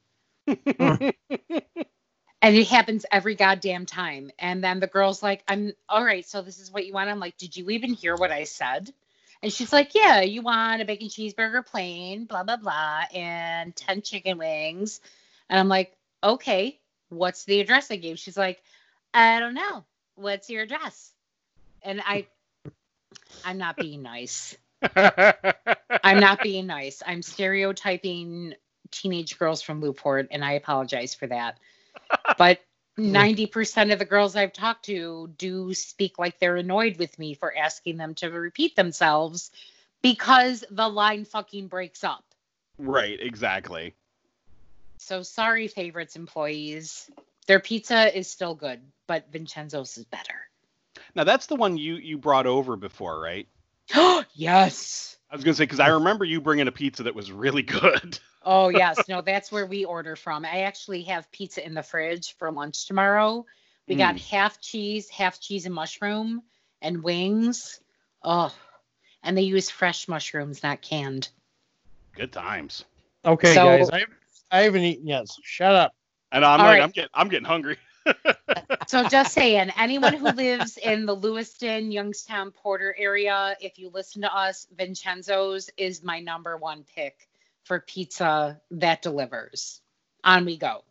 And it happens every goddamn time. And then the girl's like, I'm all right, so this is what you want. I'm like, did you even hear what I said? And she's like, yeah, you want a bacon cheeseburger plain, blah, blah, blah, and ten chicken wings. And I'm like, okay, what's the address I gave? She's like, I don't know. What's your address? And I, I'm not being nice. I'm not being nice. I'm stereotyping teenage girls from Newport, and I apologize for that. But ninety percent of the girls I've talked to do speak like they're annoyed with me for asking them to repeat themselves because the line fucking breaks up. Right, exactly. So sorry, favorites employees. Their pizza is still good, but Vincenzo's is better. Now that's the one you you brought over before, right? Yes. I was gonna say because I remember you bringing a pizza that was really good. Oh, yes. No, that's where we order from. I actually have pizza in the fridge for lunch tomorrow. We got Mm. half cheese, half cheese and mushroom, and wings. Oh, and they use fresh mushrooms, not canned. Good times. Okay, So- guys. I I haven't eaten yet. So shut up. And I'm All like, right. I'm getting I'm getting hungry. So just saying, anyone who lives in the Lewiston, Youngstown, Porter area, if you listen to us, Vincenzo's is my number one pick for pizza that delivers. On we go.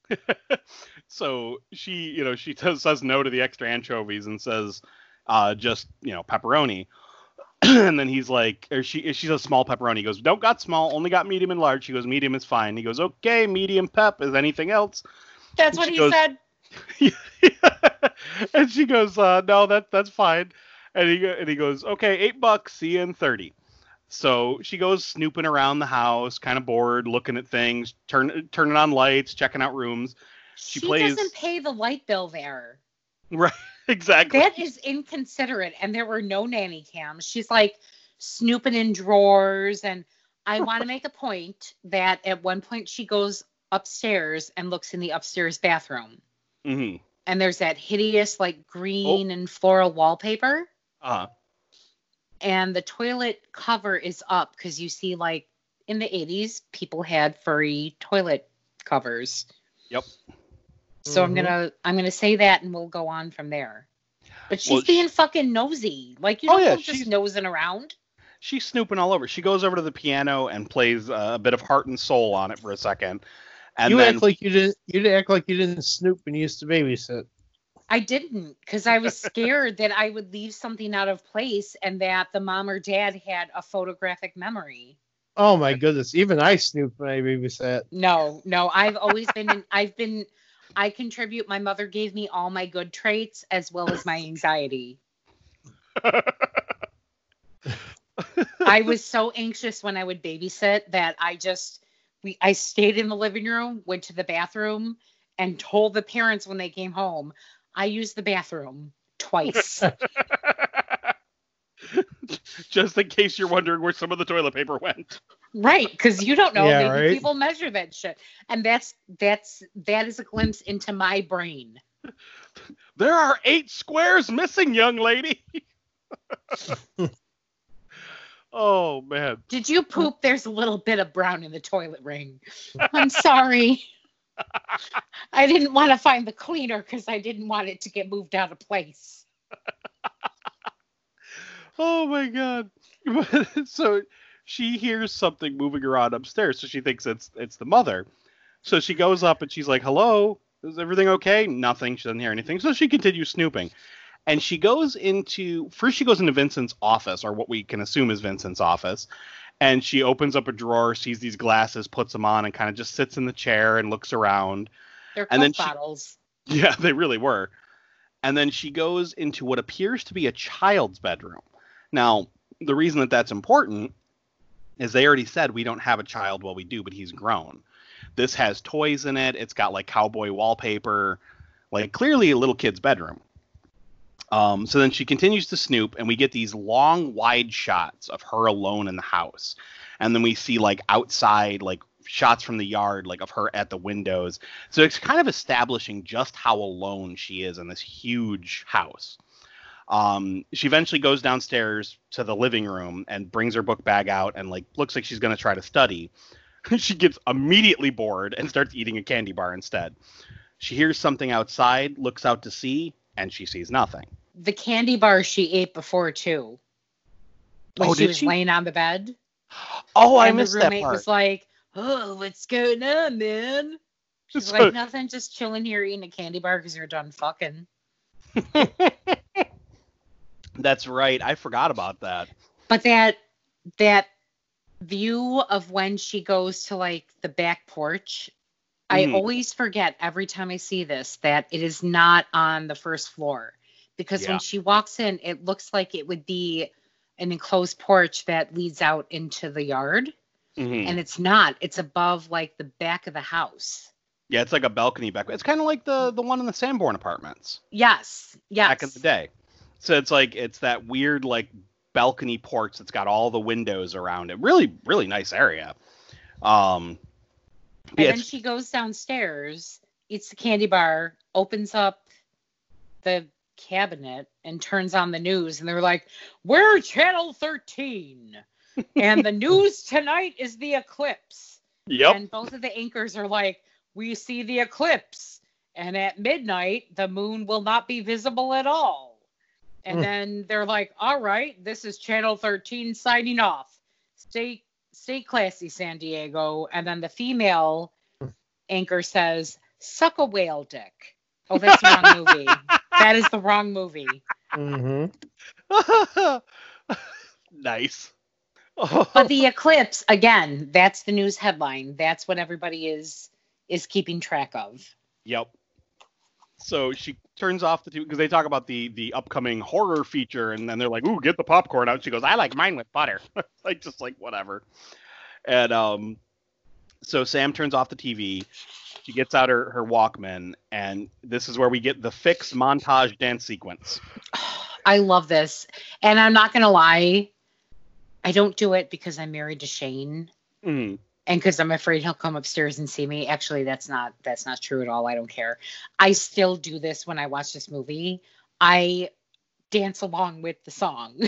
So she, you know, she does, says no to the extra anchovies and says, uh, just, you know, pepperoni. And then he's like, or she, she says small pepperoni. He goes, don't got small, only got medium and large. She goes, medium is fine. He goes, okay, medium pep. Is anything else? That's what She he goes- said. And she goes, uh, no, that that's fine. And he go- and he goes, okay, eight bucks. See you in thirty. So she goes snooping around the house, kind of bored, looking at things, turn turning on lights, checking out rooms. She, She plays- doesn't pay the light bill there. Right, exactly. That is inconsiderate. And there were no nanny cams. She's like snooping in drawers. And I want to make a point that at one point she goes upstairs and looks in the upstairs bathroom. hmm And there's that hideous like green and floral wallpaper. Uh-huh. And the toilet cover is up because you see, like, in the eighties, people had furry toilet covers. Yep. So Mhm. I'm gonna I'm gonna say that, and we'll go on from there. But she's Well, being sh- fucking nosy. Like, you Oh, don't yeah, go just she's- nosing around. She's snooping all over. She goes over to the piano and plays uh, a bit of Heart and Soul on it for a second. And you then act like you didn't. You act like you didn't snoop when you used to babysit. I didn't, because I was scared that I would leave something out of place and that the mom or dad had a photographic memory. Oh my goodness! Even I snooped when I babysat. No, no, I've always been, in, I've been, I contribute. My mother gave me all my good traits as well as my anxiety. I was so anxious when I would babysit that I just, we, I stayed in the living room, went to the bathroom, and told the parents when they came home, I used the bathroom twice. just in case you're wondering where some of the toilet paper went. Right, because you don't know. Yeah, Maybe right? people measure that shit, and that's that's that is a glimpse into my brain. There are eight squares missing, young lady. Oh, man. Did you poop? There's a little bit of brown in the toilet ring. I'm sorry. I didn't want to find the cleaner because I didn't want it to get moved out of place. Oh, my God. So she hears something moving around upstairs, so she thinks it's it's the mother. So she goes up and she's like, hello, is everything okay? Nothing. She doesn't hear anything. So she continues snooping. And she goes into, first she goes into Vincent's office, or what we can assume is Vincent's office. And she opens up a drawer, sees these glasses, puts them on, and kind of just sits in the chair and looks around. They're And then Coke she- bottles. Yeah, they really were. And then she goes into what appears to be a child's bedroom. Now, the reason that that's important is they already said we don't have a child. Well, we do, but he's grown. This has toys in it. It's got like cowboy wallpaper, like clearly a little kid's bedroom. Um, so then she continues to snoop, and we get these long, wide shots of her alone in the house. And then we see like outside, like shots from the yard, like of her at the windows. So it's kind of establishing just how alone she is in this huge house. Um, she eventually goes downstairs to the living room and brings her book bag out and like looks like she's going to try to study. She gets immediately bored and starts eating a candy bar instead. She hears something outside, looks out to see, and she sees nothing. The candy bar she ate before too. When Oh, she did was she? laying on the bed. Oh, I and missed the that roommate part. was like, "Oh, what's going on, man?" She's So- like, "Nothing, just chilling here eating a candy bar because you're done fucking." That's right. I forgot about that. But that that view of when she goes to like the back porch, I Mhm. always forget every time I see this that it is not on the first floor. Because Yeah. when she walks in, it looks like it would be an enclosed porch that leads out into the yard. Mhm. And it's not. It's above like the back of the house. Yeah, it's like a balcony back. It's kind of like the the one in the Sanborn Apartments Yes. Yes. back in the day. So it's like it's that weird like balcony porch that's got all the windows around it. Really, really nice area. Um, And yeah, then it's- she goes downstairs, eats the candy bar, opens up the cabinet, and turns on the news. And they're like, "We're Channel thirteen. And the news tonight is the eclipse." yep. And both of the anchors are like, "We see the eclipse. And at midnight, the moon will not be visible at all." And Mm. then they're like, "All right, this is Channel thirteen signing off. Stay stay classy, San Diego." And then the female anchor says, "Suck a whale dick." Oh, that's the wrong movie. That is the wrong movie. Mm-hmm. Nice. But the eclipse, again, that's the news headline. That's what everybody is is keeping track of. Yep. So she turns off the T V because they talk about the the upcoming horror feature, and then they're like, "Ooh, get the popcorn out." She goes, "I like mine with butter." Like just like whatever. And um, so Sam turns off the T V. She gets out her her Walkman, and this is where we get the fixed montage dance sequence. I love this. And I'm not going to lie. I don't do it because I'm married to Shane Mm. and because I'm afraid he'll come upstairs and see me. Actually, that's not that's not true at all. I don't care. I still do this when I watch this movie. I dance along with the song.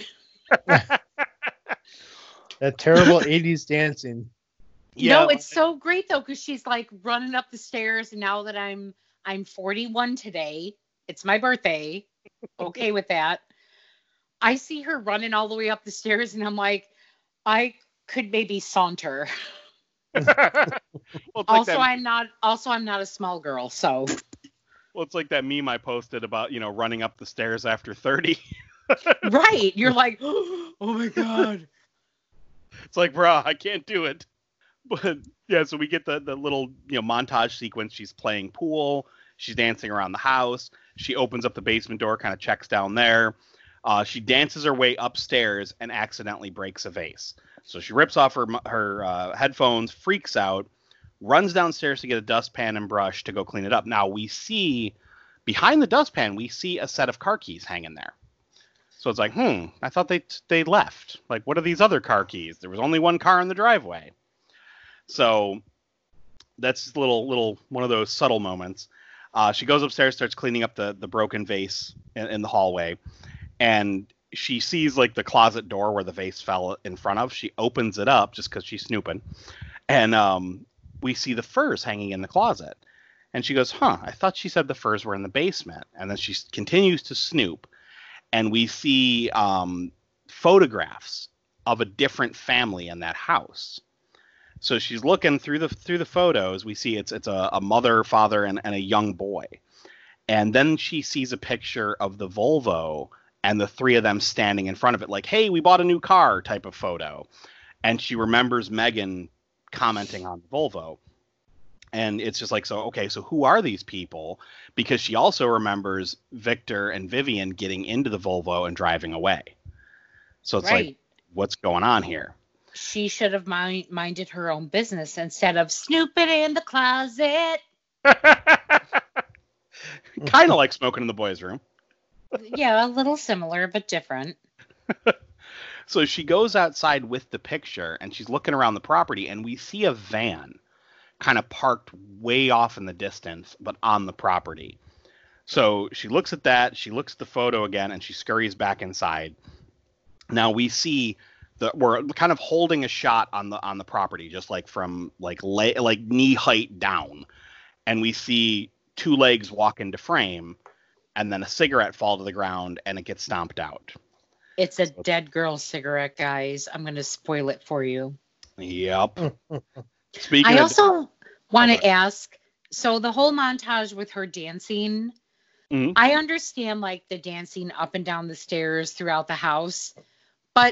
That terrible eighties dancing. Yeah. No, it's so great though, because she's like running up the stairs. And now that I'm I'm forty-one today, it's my birthday. Okay with that. I see her running all the way up the stairs, and I'm like, I could maybe saunter. well, it's also, like that, I'm not. Also, I'm not a small girl, so. well, it's like that meme I posted about, you know, running up the stairs after thirty. Right. You're like, oh my God. It's like, bruh, I can't do it. But yeah, so we get the, the little, you know, montage sequence. She's playing pool. She's dancing around the house. She opens up the basement door, kind of checks down there. Uh, she dances her way upstairs and accidentally breaks a vase. So she rips off her her uh, headphones, freaks out, runs downstairs to get a dustpan and brush to go clean it up. Now we see behind the dustpan, we see a set of car keys hanging there. So it's like, hmm, I thought they they left. Like, what are these other car keys? There was only one car in the driveway. So that's a little little one of those subtle moments. Uh, she goes upstairs, starts cleaning up the the broken vase in, in the hallway, and she sees like the closet door where the vase fell in front of. She opens it up just because she's snooping, and um, we see the furs hanging in the closet. And she goes, huh, I thought she said the furs were in the basement. And then she continues to snoop, and we see um, photographs of a different family in that house. So she's looking through the through the photos. We see it's it's a, a mother, father, and, and a young boy. And then she sees a picture of the Volvo and the three of them standing in front of it, like, hey, we bought a new car type of photo. And she remembers Megan commenting on the Volvo. And it's just like, so, okay, so who are these people? Because she also remembers Victor and Vivian getting into the Volvo and driving away. So it's Right. like, what's going on here? She should have mind- minded her own business instead of snooping in the closet. Kind of like smoking in the boys' room. Yeah, a little similar, but different. So she goes outside with the picture, and she's looking around the property, and we see a van kind of parked way off in the distance, but on the property. So she looks at that, she looks at the photo again, and she scurries back inside. Now we see that we're kind of holding a shot on the on the property, just like from like lay, like knee height down, and we see two legs walk into frame, and then a cigarette fall to the ground, and it gets stomped out. It's a dead girl cigarette, guys. I'm going to spoil it for you. Yep. Speaking I of, also want Okay. to ask, so the whole montage with her dancing, Mhm. I understand like the dancing up and down the stairs throughout the house, but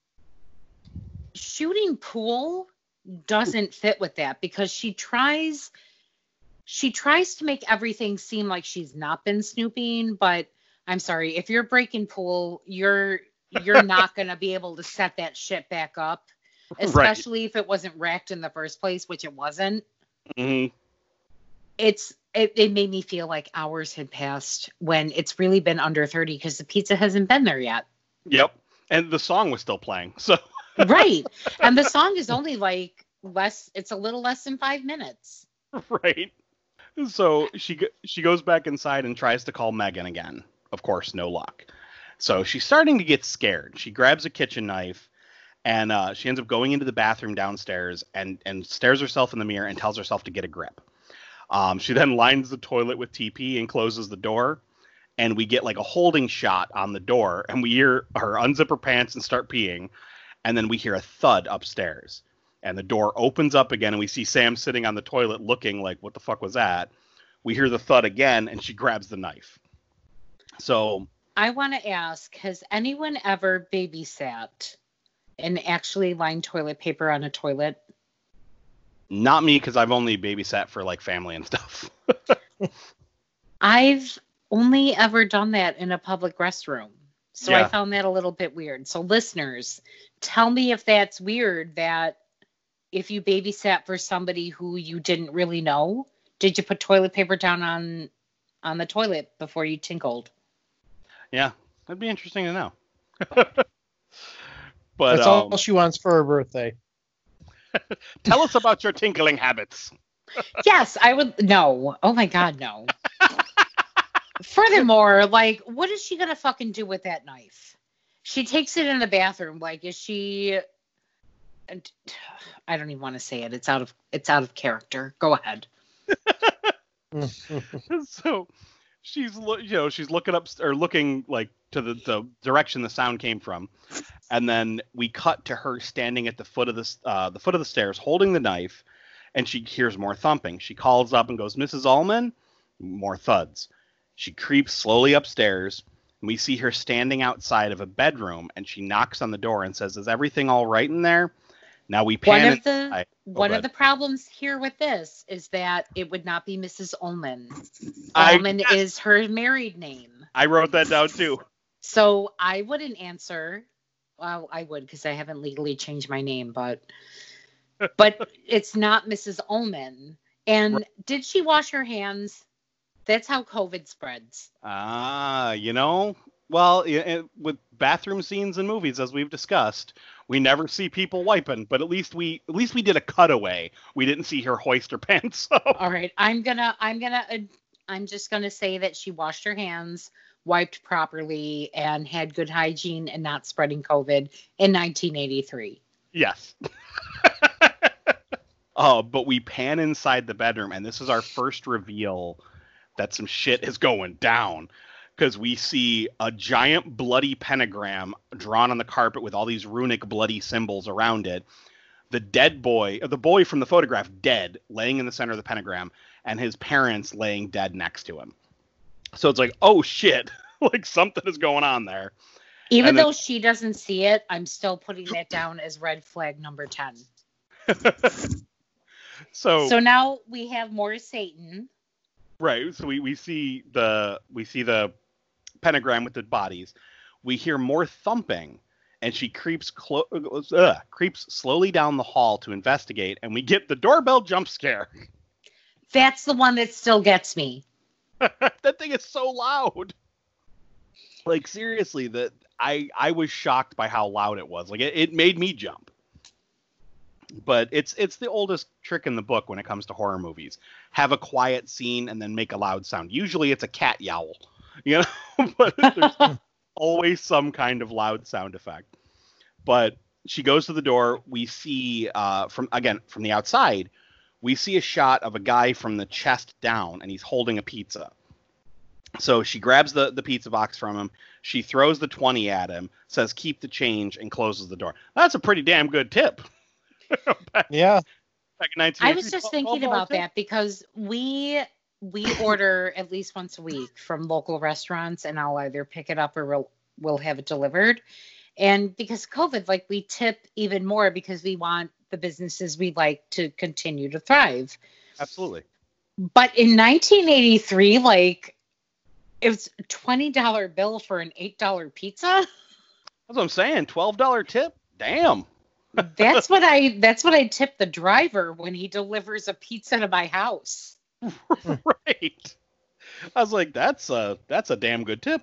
shooting pool doesn't fit with that because she tries she tries to make everything seem like she's not been snooping, but I'm sorry, if you're breaking pool, you're you're not going to be able to set that shit back up, especially if it wasn't racked in the first place, which it wasn't. Mhm. It's it, it made me feel like hours had passed when it's really been under thirty because the pizza hasn't been there yet. Yep. And the song was still playing. So Right. And the song is only like less, it's a little less than five minutes. right. So she go- she goes back inside and tries to call Megan again. Of course, no luck. So she's starting to get scared. She grabs a kitchen knife, and uh, she ends up going into the bathroom downstairs and and stares herself in the mirror and tells herself to get a grip. Um, she then lines the toilet with T P and closes the door, and we get like a holding shot on the door, and we hear her unzip her pants and start peeing, and then we hear a thud upstairs. And the door opens up again, and we see Sam sitting on the toilet looking like, what the fuck was that? We hear the thud again, and she grabs the knife. So, I want to ask, has anyone ever babysat and actually lined toilet paper on a toilet? not me, because I've only babysat for, like, family and stuff. I've only ever done that in a public restroom. So I Yeah. found that a little bit weird. So listeners, tell me if that's weird that if you babysat for somebody who you didn't really know, did you put toilet paper down on on the toilet before you tinkled? Yeah, that'd be interesting to know. But That's um, all she wants for her birthday. tell us about your tinkling habits. Yes, I would. No. Oh my God, no. Furthermore, like, what is she gonna fucking do with that knife? She takes it in the bathroom. Like, is she? I don't even want to say it. It's out of it's out of character. Go ahead. So she's lo- you know she's looking up or looking like to the, the direction the sound came from, and then we cut to her standing at the foot of the uh, the foot of the stairs holding the knife, and she hears more thumping. She calls up and goes, "Missus Ullman." More thuds. She creeps slowly upstairs, and we see her standing outside of a bedroom, and she knocks on the door and says, "Is everything all right in there?" Now we pan. One of the I, oh, one of the problems here with this is that it would not be Missus Ullman. I, Ullman is her married name. I wrote that down too. So I wouldn't answer. Well, I would because I haven't legally changed my name, but but it's not Missus Ullman. And right. Did she wash her hands? That's how COVID spreads. Ah, you know, well, it, with bathroom scenes in movies, as we've discussed, we never see people wiping. But at least we, at least we did a cutaway. We didn't see her hoist her pants up. All right, I'm gonna, I'm gonna, uh, I'm just gonna say that she washed her hands, wiped properly, and had good hygiene and not spreading COVID in nineteen eighty-three. Yes. Oh, but we pan inside the bedroom, and this is our first reveal that some shit is going down, because we see a giant bloody pentagram drawn on the carpet with all these runic bloody symbols around it. The dead boy, the boy from the photograph, dead, laying in the center of the pentagram, and his parents laying dead next to him. So it's like, oh shit, like something is going on there. Even and though then, she doesn't see it, I'm still putting that down as red flag number ten. so So now we have more Satan. Right, so we, we see the we see the pentagram with the bodies. We hear more thumping, and she creeps clo- uh, creeps slowly down the hall to investigate, and we get the doorbell jump scare. That's the one that still gets me. That thing is so loud. Like seriously, that I I was shocked by how loud it was. Like it, it made me jump. But it's it's the oldest trick in the book when it comes to horror movies. Have a quiet scene and then make a loud sound. Usually it's a cat yowl, you know, but there's always some kind of loud sound effect. But she goes to the door. We see uh, from again from the outside, we see a shot of a guy from the chest down, and he's holding a pizza. So she grabs the, the pizza box from him. She throws the twenty at him, says, "Keep the change," and closes the door. That's a pretty damn good tip. back, yeah. Back in I was just thinking about that because we we order at least once a week from local restaurants, and I'll either pick it up or we'll, we'll have it delivered. And because of COVID, like we tip even more because we want the businesses we like to continue to thrive. Absolutely. But in nineteen eighty-three, like it was a twenty dollars bill for an eight dollars pizza. That's what I'm saying. twelve dollars tip. Damn. That's what I that's what I tip the driver when he delivers a pizza to my house. Right. I was like, that's a that's a damn good tip.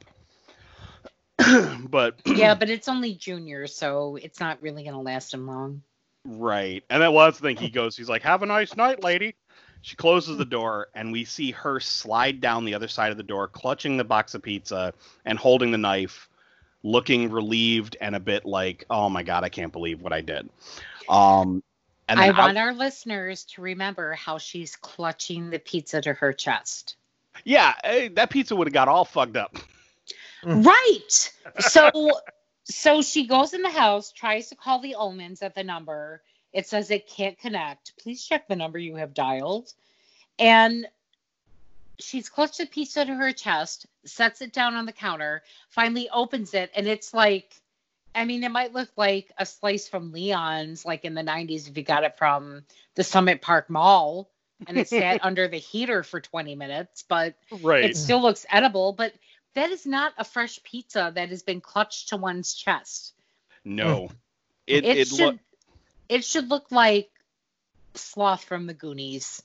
But yeah, but it's only Junior, so it's not really gonna last him long. Right. And that was the thing. He goes, he's like, "Have a nice night, lady." She closes the door, and we see her slide down the other side of the door, clutching the box of pizza and holding the knife, looking relieved and a bit like, "Oh my God, I can't believe what I did." Um, and I then want out- our listeners to remember how she's clutching the pizza to her chest. Yeah, eh, that pizza would have got all fucked up. Right. So, so she goes in the house, tries to call the Ullmans at the number. It says it can't connect. Please check the number you have dialed. And she's clutched the pizza to her chest, sets it down on the counter, finally opens it, and it's like, I mean, it might look like a slice from Leon's, like in the nineties if you got it from the Summit Park Mall, and it sat under the heater for twenty minutes, but Right. it still looks edible. But that is not a fresh pizza that has been clutched to one's chest. No. It It, it, should look it should look like Sloth from the Goonies.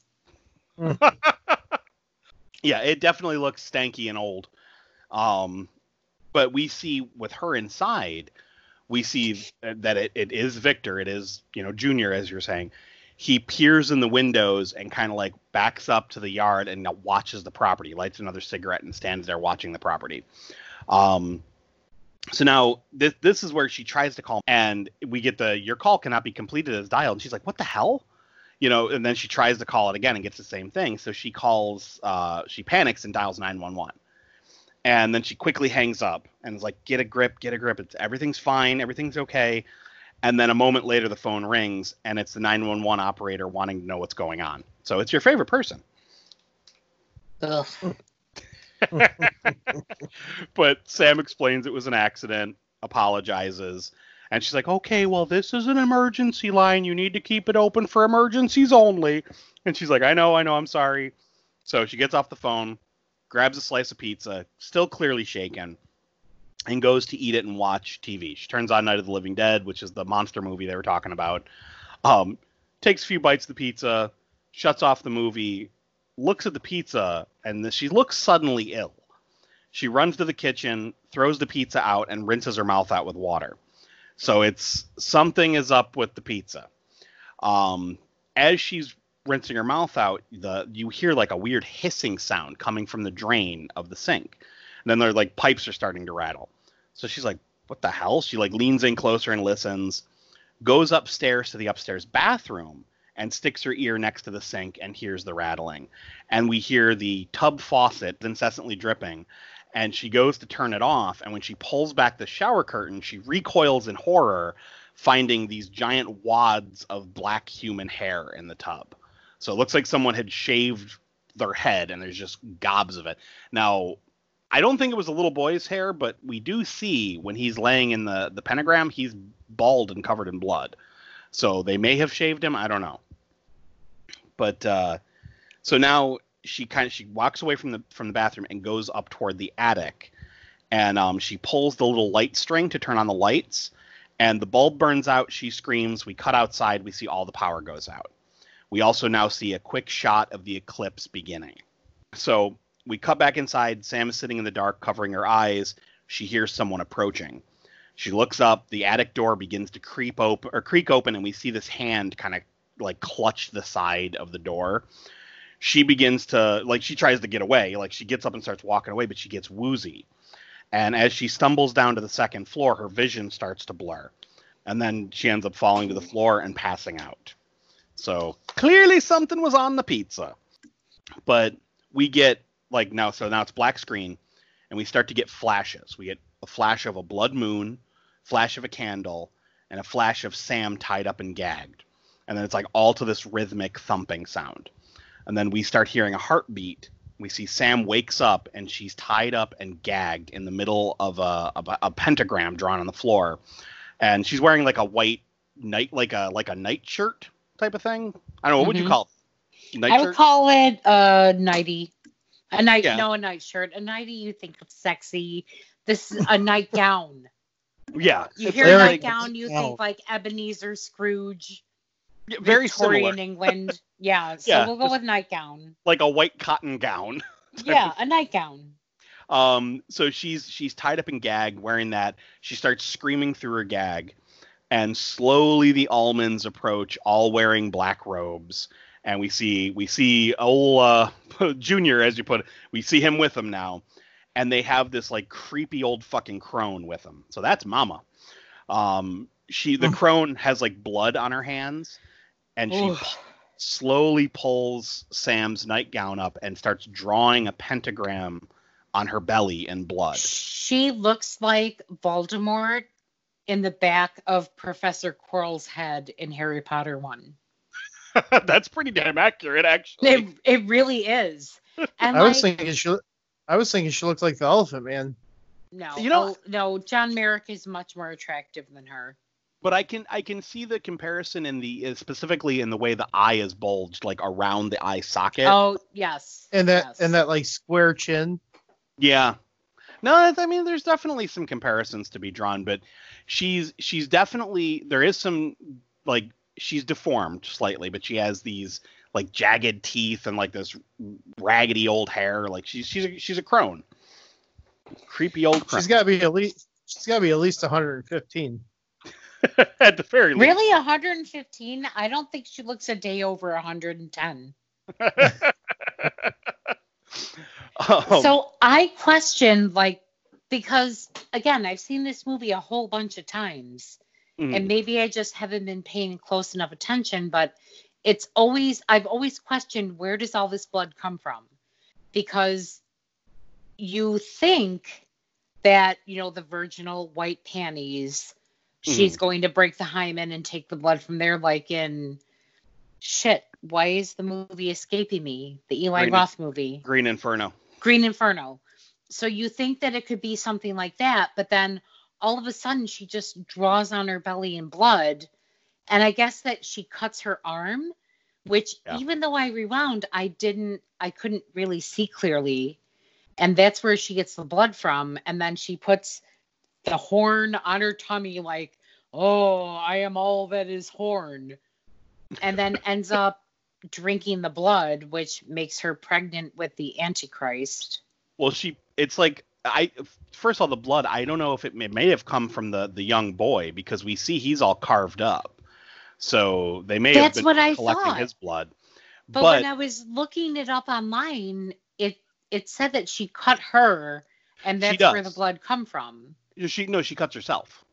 Yeah, it definitely looks stanky and old. Um, but we see with her inside, we see that it, it is Victor. It is, you know, Junior, as you're saying. he peers in the windows and kind of like backs up to the yard and watches the property, lights another cigarette and stands there watching the property. Um, so now this this is where she tries to call, and we get the your call cannot be completed as dialed. And she's like, what the hell? You know, and then she tries to call it again and gets the same thing. So she calls, uh, she panics and dials nine one one. And then she quickly hangs up and is like, get a grip, get a grip. It's everything's fine. Everything's okay. And then a moment later, the phone rings and it's the nine one one operator wanting to know what's going on. So it's your favorite person. Ugh. But Sam explains it was an accident, apologizes. And she's like, okay, well, this is an emergency line. You need to keep it open for emergencies only. And she's like, I know, I know, I'm sorry. So she gets off the phone, grabs a slice of pizza, still clearly shaken, and goes to eat it and watch T V. She turns on Night of the Living Dead, which is the monster movie they were talking about. Um, takes a few bites of the pizza, shuts off the movie, looks at the pizza, and she looks suddenly ill. She runs to the kitchen, throws the pizza out, and rinses her mouth out with water. So it's something is up with the pizza. Um, as she's rinsing her mouth out, the you hear like a weird hissing sound coming from the drain of the sink. And then they're like pipes are starting to rattle. So she's like, what the hell? She like leans in closer and listens, goes upstairs to the upstairs bathroom and sticks her ear next to the sink and hears the rattling. And we hear the tub faucet incessantly dripping. And she goes to turn it off. And when she pulls back the shower curtain, she recoils in horror, finding these giant wads of black human hair in the tub. So it looks like someone had shaved their head and there's just gobs of it. Now, I don't think it was a little boy's hair, but we do see when he's laying in the, the pentagram, he's bald and covered in blood. So they may have shaved him. I don't know. But uh, so now she kind of she walks away from the from the bathroom and goes up toward the attic, and um, she pulls the little light string to turn on the lights, and the bulb burns out. She screams. We cut outside. We see all the power goes out. We also now see a quick shot of the eclipse beginning. So we cut back inside. Sam is sitting in the dark, covering her eyes. She hears someone approaching. She looks up. The attic door begins to creep open or creak open, and we see this hand kind of like clutch the side of the door. She begins to like she tries to get away. Like she gets up and starts walking away, but she gets woozy. And as she stumbles down to the second floor, her vision starts to blur. And then she ends up falling to the floor and passing out. So clearly something was on the pizza. But we get like now, so now it's black screen, and we start to get flashes. We get a flash of a blood moon, flash of a candle, and a flash of Sam tied up and gagged. And then it's like all to this rhythmic thumping sound. And then we start hearing a heartbeat. We see Sam wakes up and she's tied up and gagged in the middle of a, of a, a pentagram drawn on the floor. And she's wearing like a white night, like a like a night shirt type of thing. I don't know. What would you call it? Night I shirt? would call it a nightie. A night, Yeah. no, a night shirt. A nightie, you think of sexy. This is a nightgown. Yeah. You It's hear very- nightgown, you Wow. think like Ebenezer Scrooge, Yeah, very Victorian similar. England. Yeah, so Yeah, we'll go just- with nightgown. Like a white cotton gown. Yeah, a nightgown. Um, so she's she's tied up and gagged, wearing that. She starts screaming through her gag, and slowly the almonds approach, all wearing black robes. And we see we see old uh, Junior, as you put it, we see him with them now, and they have this like creepy old fucking crone with them. So that's Mama. Um, she the Mm. crone has like blood on her hands, and she Oof. p- slowly pulls Sam's nightgown up and starts drawing a pentagram on her belly in blood. She looks like Voldemort in the back of Professor Quirrell's head in Harry Potter one. That's pretty damn accurate, actually. It it really is. And I like, was thinking she. I was thinking she looked like the Elephant Man. no, You know- oh, no, John Merrick is much more attractive than her. But I can I can see the comparison in the uh, specifically in the way the eye is bulged, like around the eye socket. Oh yes, And that yes. and that like square chin. Yeah. No, that's- I mean, there's definitely some comparisons to be drawn, but she's she's definitely there is some like she's deformed slightly, but she has these like jagged teeth and like this raggedy old hair. Like she's she's a, she's a crone, creepy old crone. She's got to be at least. She's got to be at least one hundred fifteen. At the very least. Really, one hundred fifteen? I don't think she looks a day over one hundred ten. um, So I question, like, because, again, I've seen this movie a whole bunch of times. mm, And maybe I just haven't been paying close enough attention, but it's always, I've always questioned, where does all this blood come from? Because you think that, you know, the virginal white panties, she's going to break the hymen and take the blood from there, like in, shit, why is the movie escaping me? The Eli Green- Roth movie. Green Inferno. Green Inferno. So you think that it could be something like that, but then all of a sudden she just draws on her belly in blood. And I guess that she cuts her arm, which Yeah. even though I rewound, I didn't, I couldn't really see clearly. And that's where she gets the blood from. And then she puts the horn on her tummy like, oh, I am all that is horn. And then ends up drinking the blood, which makes her pregnant with the Antichrist. Well, she, it's like, I, first of all, the blood, I don't know if it may, may have come from the, the young boy, because we see he's all carved up. So they may That's have what been I collecting thought. his blood. But, But, when I was looking it up online, it it said that she cut her, and She that's where does. the blood come from. she, no, she cuts herself.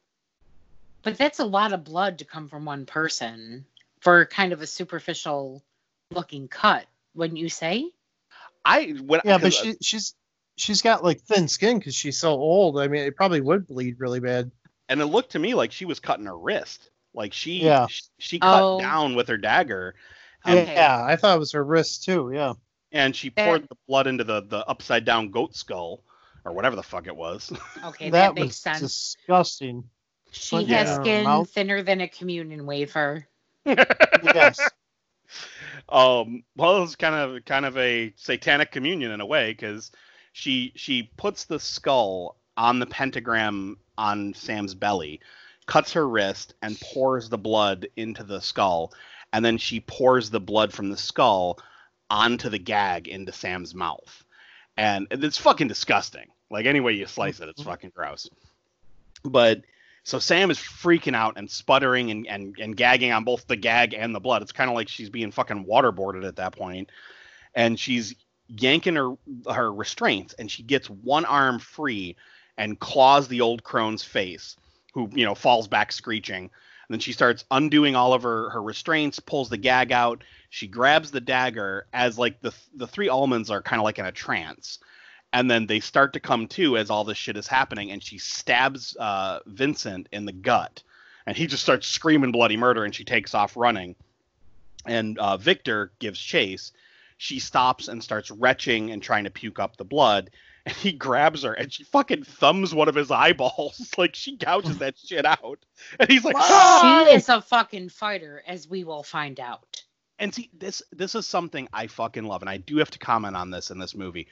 But that's a lot of blood to come from one person for kind of a superficial looking cut, wouldn't you say? I, when, Yeah, but 'cause, uh, she she's she's got like thin skin because she's so old. I mean, it probably would bleed really bad. and it looked to me like she was cutting her wrist. Like she, Yeah. she, she cut Oh. down with her dagger, and Okay. Yeah, I thought it was her wrist too. Yeah. and she That- poured the blood into the, the upside down goat skull, or whatever the fuck it was. Okay, that, that makes was sense. disgusting. She put it has in her skin mouth. thinner than a communion wafer. Yes. Um, well, it's kind of kind of a satanic communion in a way, because she she puts the skull on the pentagram on Sam's belly, cuts her wrist, and pours the blood into the skull, and then she pours the blood from the skull onto the gag into Sam's mouth, and it's fucking disgusting. Like, any way you slice it, it's fucking gross. But so Sam is freaking out and sputtering and, and, and gagging on both the gag and the blood. It's kind of like she's being fucking waterboarded at that point. And she's yanking her her restraints, and she gets one arm free and claws the old crone's face, who, you know, falls back screeching. And then she starts undoing all of her, her restraints, pulls the gag out. She grabs the dagger as, like, the the three almonds are kind of like in a trance. And then they start to come to as all this shit is happening, and she stabs uh, Vincent in the gut, and he just starts screaming bloody murder, and she takes off running. And uh, Victor gives chase. She stops and starts retching and trying to puke up the blood, and he grabs her, and she fucking thumbs one of his eyeballs. Like, she gouges that shit out, and he's like, "Ah!" She is a fucking fighter, as we will find out. And see, this this is something I fucking love, and I do have to comment on this in this movie.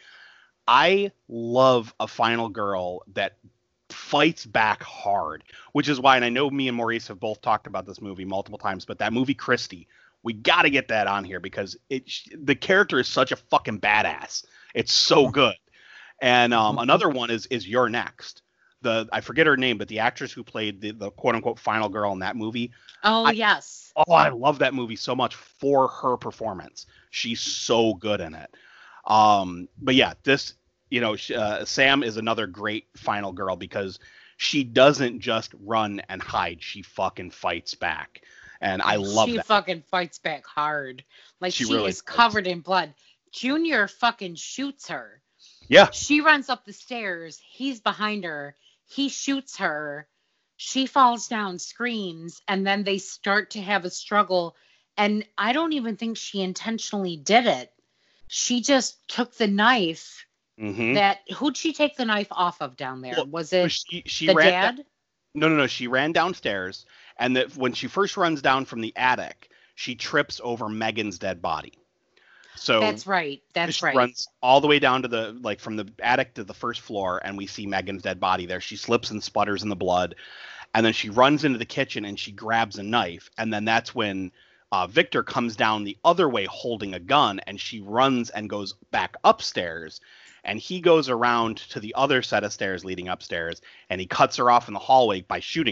I love a final girl that fights back hard, which is why, and I know me and Maurice have both talked about this movie multiple times, but that movie Christie, we got to get that on here, because it the character is such a fucking badass. It's so good. And um, another one is is You're Next. The I forget her name, but the actress who played the, the quote unquote final girl in that movie. Oh, I- yes. Oh, I love that movie so much for her performance. She's so good in it. Um, but yeah, this, you know, sh- uh, Sam is another great final girl, because she doesn't just run and hide. She fucking fights back. And I love she that. fucking fights back hard. Like, She she, really is fights. covered in blood. Junior fucking shoots her. Yeah. She runs up the stairs. He's behind her. He shoots her. She falls down, screams, and then they start to have a struggle. And I don't even think she intentionally did it. She just took the knife. Mm-hmm. That who'd she take the knife off of down there? Well, Was it She, she the ran dad? No, no, no. She ran downstairs, and that when she first runs down from the attic, she trips over Megan's dead body. So That's right. That's she right. runs all the way down to the, like, from the attic to the first floor, and we see Megan's dead body there. She slips and sputters in the blood, and then she runs into the kitchen and she grabs a knife, and then that's when uh, Victor comes down the other way holding a gun, and she runs and goes back upstairs, and he goes around to the other set of stairs leading upstairs, and he cuts her off in the hallway by shooting her.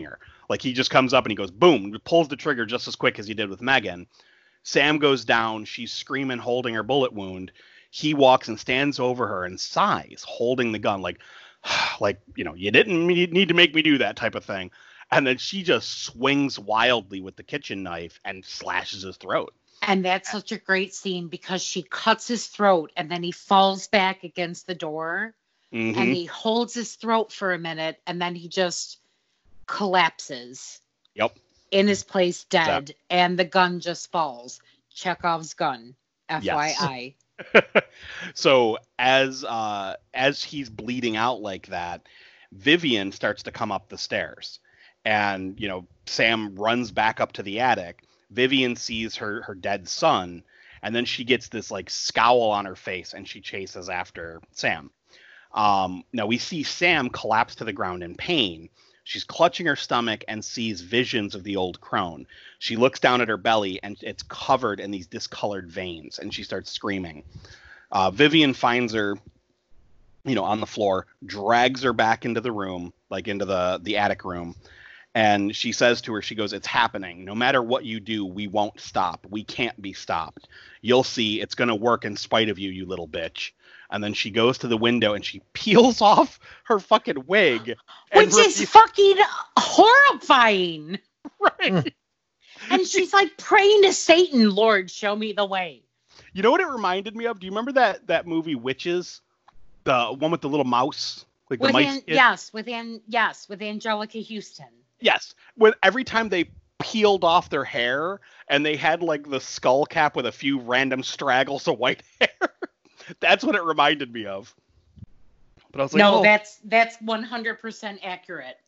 Like he just comes up and he goes, boom, pulls the trigger just as quick as he did with Megan. Sam goes down. She's screaming, holding her bullet wound. He walks and stands over her and sighs, holding the gun, like, like, you know, you didn't need to make me do that type of thing. And then she just swings wildly with the kitchen knife and slashes his throat. And that's such a great scene because she cuts his throat and then he falls back against the door mm-hmm. and he holds his throat for a minute and then he just collapses. Yep. In his place, dead, yep. And the gun just falls. Chekhov's gun, F Y I. Yes. So as uh, as he's bleeding out like that, Vivian starts to come up the stairs. And, you know, Sam runs back up to the attic. Vivian sees her, her dead son, and then she gets this, like, scowl on her face, and she chases after Sam. Um, now, we see Sam collapse to the ground in pain. She's clutching her stomach and sees visions of the old crone. She looks down at her belly, and it's covered in these discolored veins, and she starts screaming. Uh, Vivian finds her, you know, on the floor, drags her back into the room, like into the, the attic room. And she says to her, she goes, it's happening. No matter what you do, we won't stop. We can't be stopped. You'll see it's going to work in spite of you, you little bitch. And then she goes to the window and she peels off her fucking wig. Which is fucking horrifying. Right. And she's like praying to Satan, Lord, show me the way. You know what it reminded me of? Do you remember that, that movie Witches? The one with the little mouse? Like with the mice. An, yes, with An, yes, with Angelica Houston. Yes, when every time they peeled off their hair and they had like the skull cap with a few random straggles of white hair. That's what it reminded me of. But I was like, no, oh. that's that's one hundred percent accurate.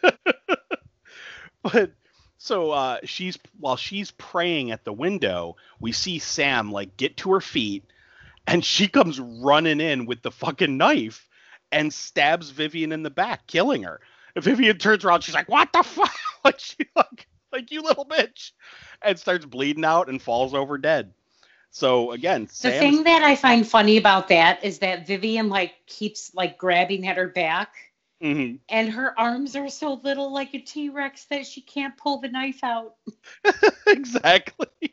But so uh, she's while she's praying at the window, we see Sam like get to her feet, and she comes running in with the fucking knife and stabs Vivian in the back, killing her. If Vivian turns around, she's like, what the fuck? Like, she, like, like, you little bitch. And starts bleeding out and falls over dead. So, again, Sam's... The thing that I find funny about that is that Vivian, like, keeps, like, grabbing at her back. Mm-hmm. And her arms are so little like a T-Rex that she can't pull the knife out. Exactly.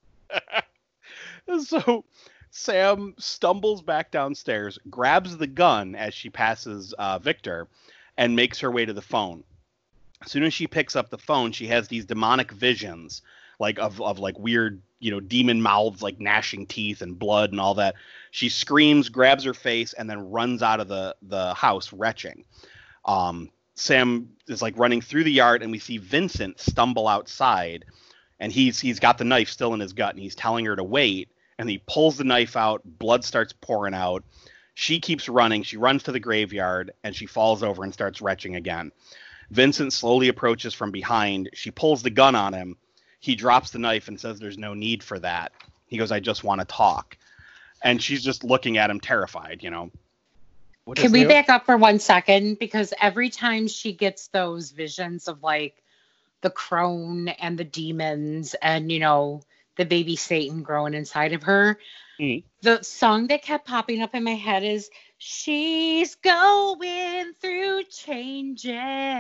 So, Sam stumbles back downstairs, grabs the gun as she passes uh, Victor, and makes her way to the phone. As soon as she picks up the phone, she has these demonic visions, like of, of like weird, you know, demon mouths, like gnashing teeth and blood and all that. She screams, grabs her face, and then runs out of the, the house retching. Um, Sam is like running through the yard, and we see Vincent stumble outside, and he's he's got the knife still in his gut, and he's telling her to wait, and he pulls the knife out, blood starts pouring out. She keeps running. She runs to the graveyard, and she falls over and starts retching again. Vincent slowly approaches from behind. She pulls the gun on him. He drops the knife and says there's no need for that. He goes, I just want to talk. And she's just looking at him terrified, you know. What Can we there? back up for one second? Because every time she gets those visions of, like, the crone and the demons and, you know, the baby Satan growing inside of her, mm. the song that kept popping up in my head is She's Going Through Changes.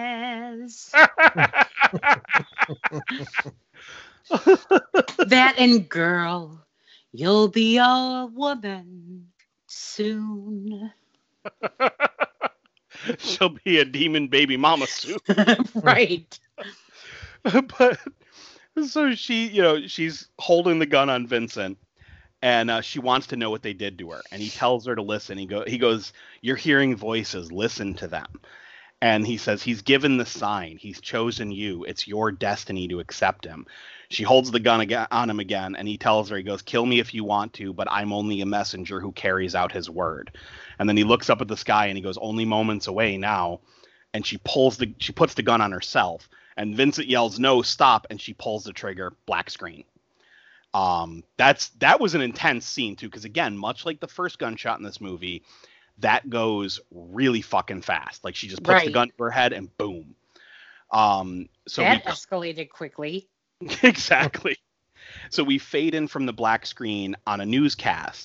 That and Girl, You'll Be a Woman Soon. She'll be a demon baby mama soon. Right. But so she, you know, she's holding the gun on Vincent, and uh, she wants to know what they did to her. And he tells her to listen. He go, he goes, you're hearing voices. Listen to them. And he says, he's given the sign. He's chosen you. It's your destiny to accept him. She holds the gun again, on him again, and he tells her, he goes, kill me if you want to, but I'm only a messenger who carries out his word. And then he looks up at the sky, and he goes, only moments away now. And she pulls the, she puts the gun on herself. And Vincent yells, no, stop. And she pulls the trigger, black screen. Um, that's, that was an intense scene too. Cause again, much like the first gunshot in this movie, that goes really fucking fast. Like she just puts right. the gun to her head and boom. Um, so that we, escalated quickly. Exactly. So we fade in from the black screen on a newscast,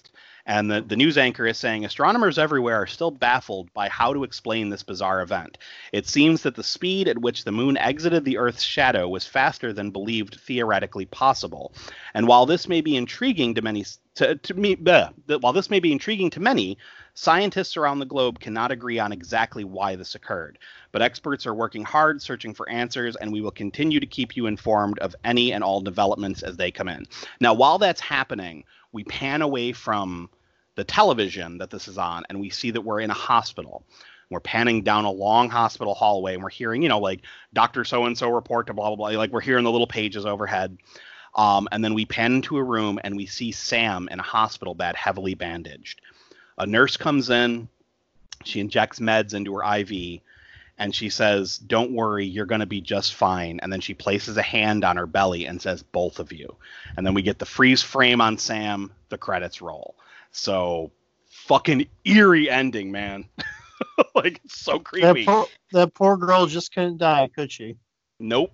And the, the news anchor is saying astronomers everywhere are still baffled by how to explain this bizarre event. It seems that the speed at which the moon exited the Earth's shadow was faster than believed theoretically possible. And while this may be intriguing to many, to, to me, bleh, while this may be intriguing to many, scientists around the globe cannot agree on exactly why this occurred. But experts are working hard, searching for answers, and we will continue to keep you informed of any and all developments as they come in. Now, while that's happening, we pan away from the television that this is on, and we see that we're in a hospital. We're panning down a long hospital hallway, and we're hearing, you know, like Doctor So-and-so report to blah, blah, blah. Like we're hearing the little pages overhead. Um, and then we pan into a room, and we see Sam in a hospital bed, heavily bandaged. A nurse comes in. She injects meds into her I V, and she says, "Don't worry, you're going to be just fine." And then she places a hand on her belly and says, "Both of you." And then we get the freeze frame on Sam. The credits roll. So fucking eerie ending, man. Like, it's so creepy. That poor, that poor girl just couldn't die, could she? Nope.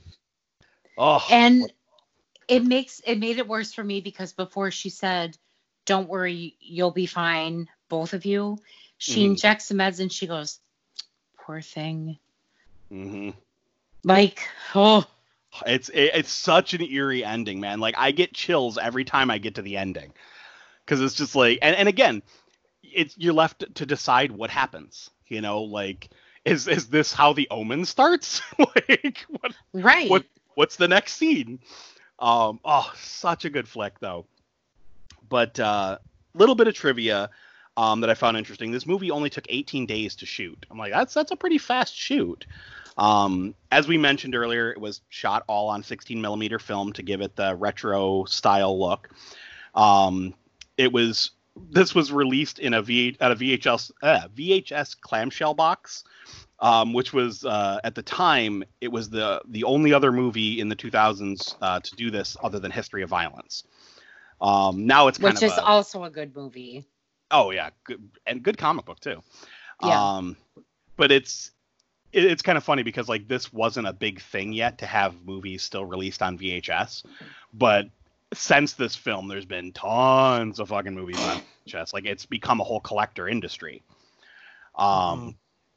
Oh. And it makes it made it worse for me because before she said, "Don't worry, you'll be fine, both of you," she mm-hmm. injects the meds and she goes, "Poor thing." Mm-hmm. Like, oh. It's it, it's such an eerie ending, man. Like, I get chills every time I get to the ending. Because it's just like, and, and again, it's you're left to decide what happens. You know, like, is is this how The Omen starts? Like, what, right? What what's the next scene? Um, oh, such a good flick, though. But a uh, little bit of trivia um, that I found interesting. This movie only took eighteen days to shoot. I'm like, that's that's a pretty fast shoot. Um, as we mentioned earlier, it was shot all on sixteen millimeter film to give it the retro style look. Um, it was this was released in a V at a V H S uh, V H S clamshell box, um, which was uh, at the time it was the the only other movie in the two thousands uh, to do this other than History of Violence. Um, now it's kind which of is a, also a good movie. Oh yeah, good, and good comic book too. Yeah. Um, but it's it, it's kind of funny because like this wasn't a big thing yet to have movies still released on V H S, but since this film, there's been tons of fucking movies on V H S. Like it's become a whole collector industry. Um, mm-hmm.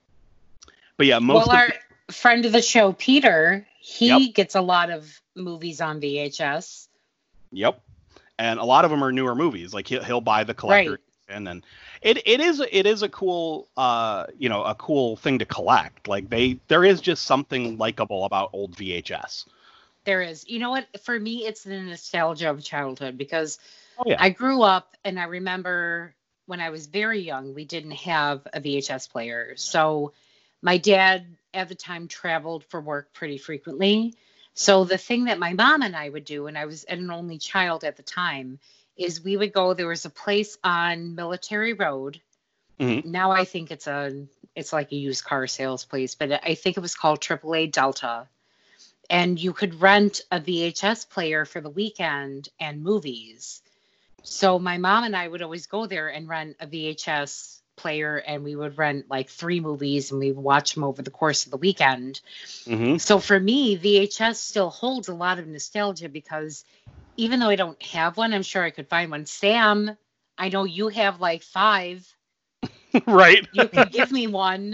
But yeah, most well, of our the... friend of the show, Peter, he yep. gets a lot of movies on V H S. Yep. And a lot of them are newer movies. Like he'll, he'll buy the collector, right. and then it it is it is a cool uh you know a cool thing to collect. Like they there is just something likable about old V H S. There is. You know what? For me, it's the nostalgia of childhood because oh, yeah. I grew up and I remember when I was very young, we didn't have a V H S player. So my dad at the time traveled for work pretty frequently. So the thing that my mom and I would do, and I was an only child at the time, is we would go, there was a place on Military Road. Mm-hmm. Now I think it's a, it's like a used car sales place, but I think it was called triple A Delta. And you could rent a V H S player for the weekend and movies. So my mom and I would always go there and rent a V H S player, and we would rent like three movies and we would watch them over the course of the weekend. Mm-hmm. So for me, V H S still holds a lot of nostalgia because even though I don't have one, I'm sure I could find one. Sam, I know you have like five. Right. You could give me one.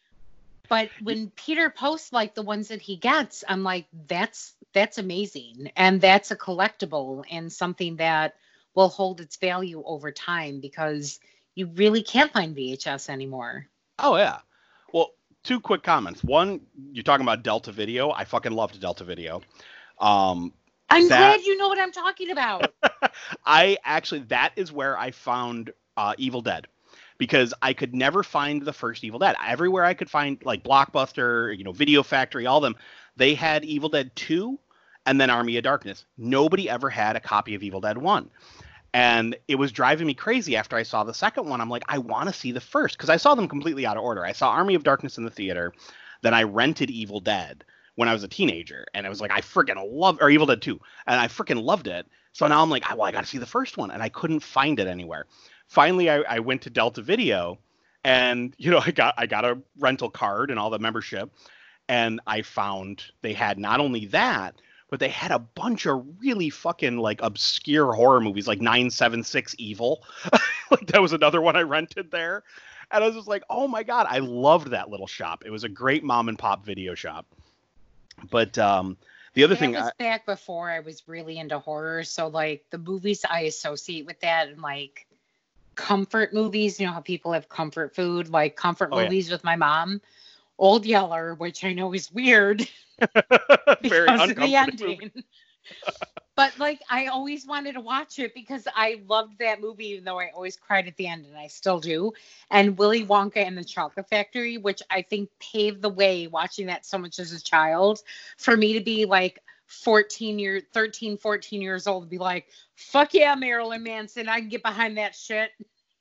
But when Peter posts like the ones that he gets, I'm like, that's that's amazing. And that's a collectible and something that will hold its value over time because you really can't find V H S anymore. Oh, yeah. Well, two quick comments. One, you're talking about Delta Video. I fucking loved Delta Video. Um, I'm that... glad you know what I'm talking about. I actually, that is where I found uh, Evil Dead. Because I could never find the first Evil Dead. Everywhere I could find, like Blockbuster, you know, Video Factory, all of them, they had Evil Dead two and then Army of Darkness. Nobody ever had a copy of Evil Dead one. And it was driving me crazy after I saw the second one. I'm like, I want to see the first. Because I saw them completely out of order. I saw Army of Darkness in the theater. Then I rented Evil Dead when I was a teenager. And I was like, I freaking love, or Evil Dead two. And I freaking loved it. So now I'm like, well, I got to see the first one. And I couldn't find it anywhere. Finally, I, I went to Delta Video, and you know I got I got a rental card and all the membership, and I found they had not only that, but they had a bunch of really fucking like obscure horror movies, like nine seven six Evil. Like that was another one I rented there. And I was just like, oh my God, I loved that little shop. It was a great mom and pop video shop. But um, the other that thing was I, back before I was really into horror. So like the movies I associate with that and like comfort movies, you know how people have comfort food, like comfort oh, movies yeah. with my mom. Old Yeller, which I know is weird Very because of the ending. movie. But like I always wanted to watch it because I loved that movie, even though I always cried at the end, and I still do. And Willy Wonka and the Chocolate Factory, which I think paved the way, watching that so much as a child, for me to be like fourteen years, thirteen, fourteen years old, and be like, fuck yeah, Marilyn Manson, I can get behind that shit.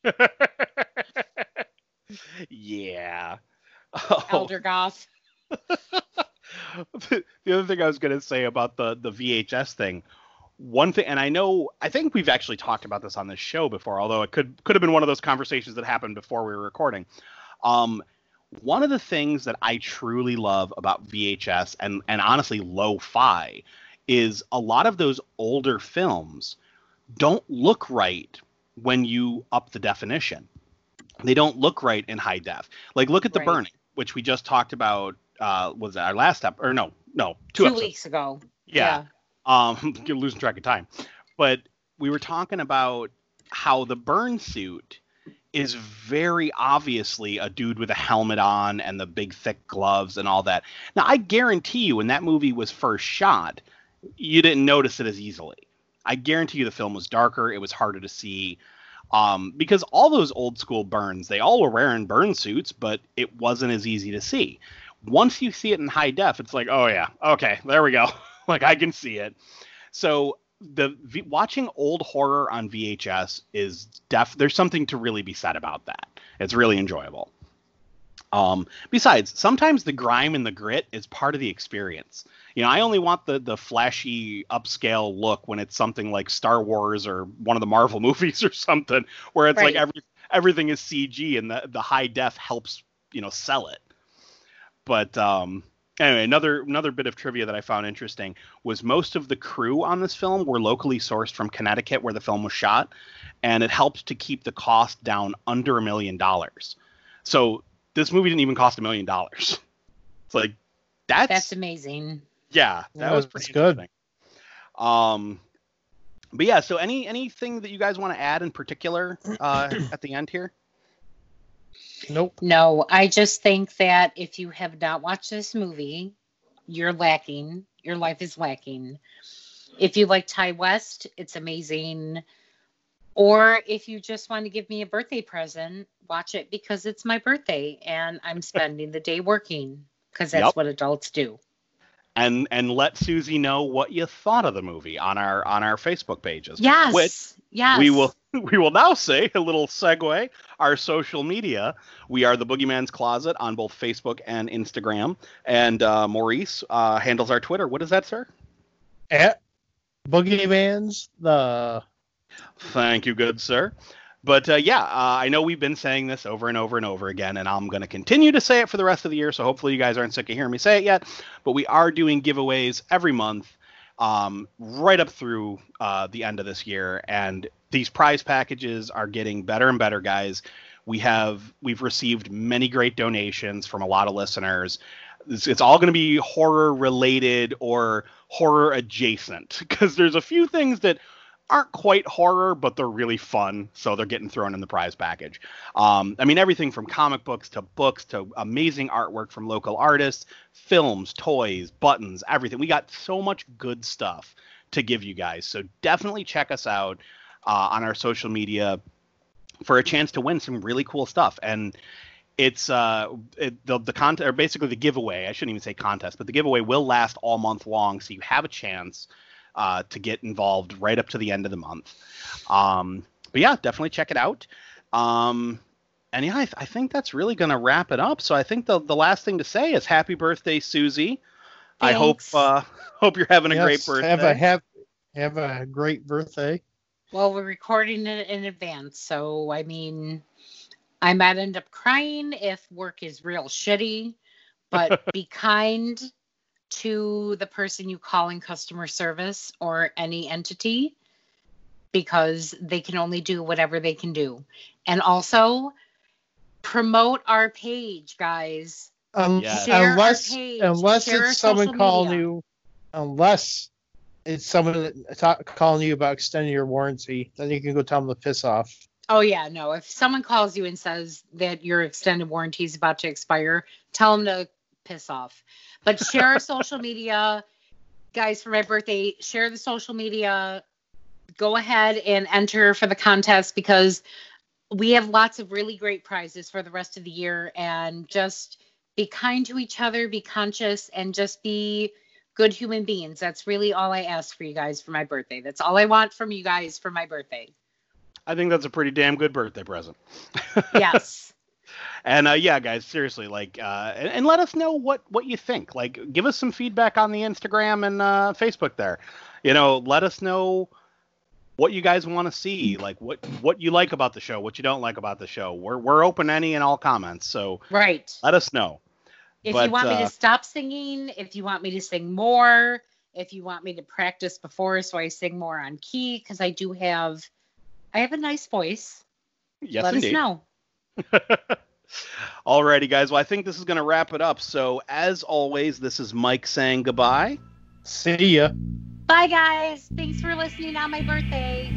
Yeah. Oh. Elder Goth. The other thing I was going to say about the, the V H S thing, one thing, and I know, I think we've actually talked about this on this show before, although it could could have been one of those conversations that happened before we were recording. Um, one of the things that I truly love about V H S and, and honestly lo-fi is a lot of those older films don't look right when you up the definition. They don't look right in high def. Like, look at The Right. Burning, which we just talked about. Uh, was that our last step? Or no, no, two, Two episodes. weeks ago. Yeah. Um, you're losing track of time. But we were talking about how the burn suit is very obviously a dude with a helmet on and the big thick gloves and all that. Now, I guarantee you when that movie was first shot, you didn't notice it as easily. I guarantee you the film was darker. It was harder to see. Um, because all those old school burns, they all were wearing burn suits, but it wasn't as easy to see. Once you see it in high def, it's like, oh yeah, okay, there we go. Like I can see it. So the v- watching old horror on V H S is def. There's something to really be said about that. It's really enjoyable. Um, besides, sometimes the grime and the grit is part of the experience. You know, I only want the the flashy upscale look when it's something like Star Wars or one of the Marvel movies or something, where it's Right. like every everything is C G and the the high def helps, you know, sell it. But um, anyway, another another bit of trivia that I found interesting was most of the crew on this film were locally sourced from Connecticut, where the film was shot, and it helped to keep the cost down under a million dollars. So this movie didn't even cost a million dollars. It's like that's That's amazing. yeah, that Yeah, was that's pretty good. interesting. Um, but yeah, so any anything that you guys want to add in particular uh, at the end here? Nope. No, I just think that if you have not watched this movie, you're lacking. Your life is lacking. If you like Ty West, it's amazing. Or if you just want to give me a birthday present, watch it because it's my birthday and I'm spending the day working because that's Yep. what adults do. And and let Susie know what you thought of the movie on our on our Facebook pages. Yes. Which yes. we will we will now say, a little segue, our social media. We are the Boogeyman's Closet on both Facebook and Instagram. And uh, Maurice uh, handles our Twitter. What is that, sir? At Boogeyman's the Thank you, good sir. But uh, yeah, uh, I know we've been saying this over and over and over again, and I'm going to continue to say it for the rest of the year, so hopefully you guys aren't sick of hearing me say it yet. But we are doing giveaways every month, um, right up through uh, the end of this year, and these prize packages are getting better and better, guys. We have we've received many great donations from a lot of listeners. It's, it's all going to be horror related or horror adjacent, because there's a few things that aren't quite horror, but they're really fun, so they're getting thrown in the prize package. Um, I mean, everything from comic books to books to amazing artwork from local artists, films, toys, buttons, everything. We got so much good stuff to give you guys, so definitely check us out uh, on our social media for a chance to win some really cool stuff. And it's uh, it, the the contest, or basically the giveaway. I shouldn't even say contest, but the giveaway will last all month long, so you have a chance Uh, to get involved right up to the end of the month. Um, but yeah, definitely check it out. Um, and yeah, I, th- I think that's really going to wrap it up. So I think the, the last thing to say is happy birthday, Susie. I hope Thanks. uh, hope you're having a yes, great birthday. Have a have, have a great birthday. Well, we're recording it in advance, so I mean, I might end up crying if work is real shitty, but be kind to the person you call in customer service or any entity, because they can only do whatever they can do. And also promote our page, guys. Um, Yes. Share unless our page. unless Share our it's someone social calling media. you, unless it's someone that ta- calling you about extending your warranty, then you can go tell them to piss off. Oh, yeah, no. If someone calls you and says that your extended warranty is about to expire, tell them to piss off. But share our social media. Guys, for my birthday, share the social media. Go ahead and enter for the contest, because we have lots of really great prizes for the rest of the year. And just be kind to each other, be conscious, and just be good human beings. That's really all I ask for you guys for my birthday. That's all I want from you guys for my birthday. I think that's a pretty damn good birthday present. Yes. And uh, yeah, guys, seriously, like, uh, and, and let us know what, what you think. Like, give us some feedback on the Instagram and uh, Facebook there. You know, let us know what you guys want to see, like what, what you like about the show, what you don't like about the show. We're we're open to any and all comments, so Right. let us know. If But, you want me uh, to stop singing, if you want me to sing more, if you want me to practice before so I sing more on key, because I do have, I have a nice voice. Yes, Let indeed. us know. Alrighty, guys. Well, I think this is going to wrap it up. So, as always, this is Mike saying goodbye. See ya. Bye, guys. Thanks for listening on my birthday.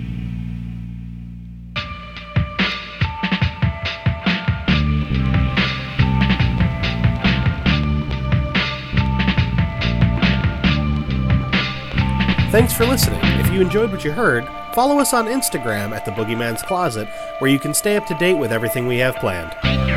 Thanks for listening. If you enjoyed what you heard, follow us on Instagram at The Boogeyman's Closet, where you can stay up to date with everything we have planned.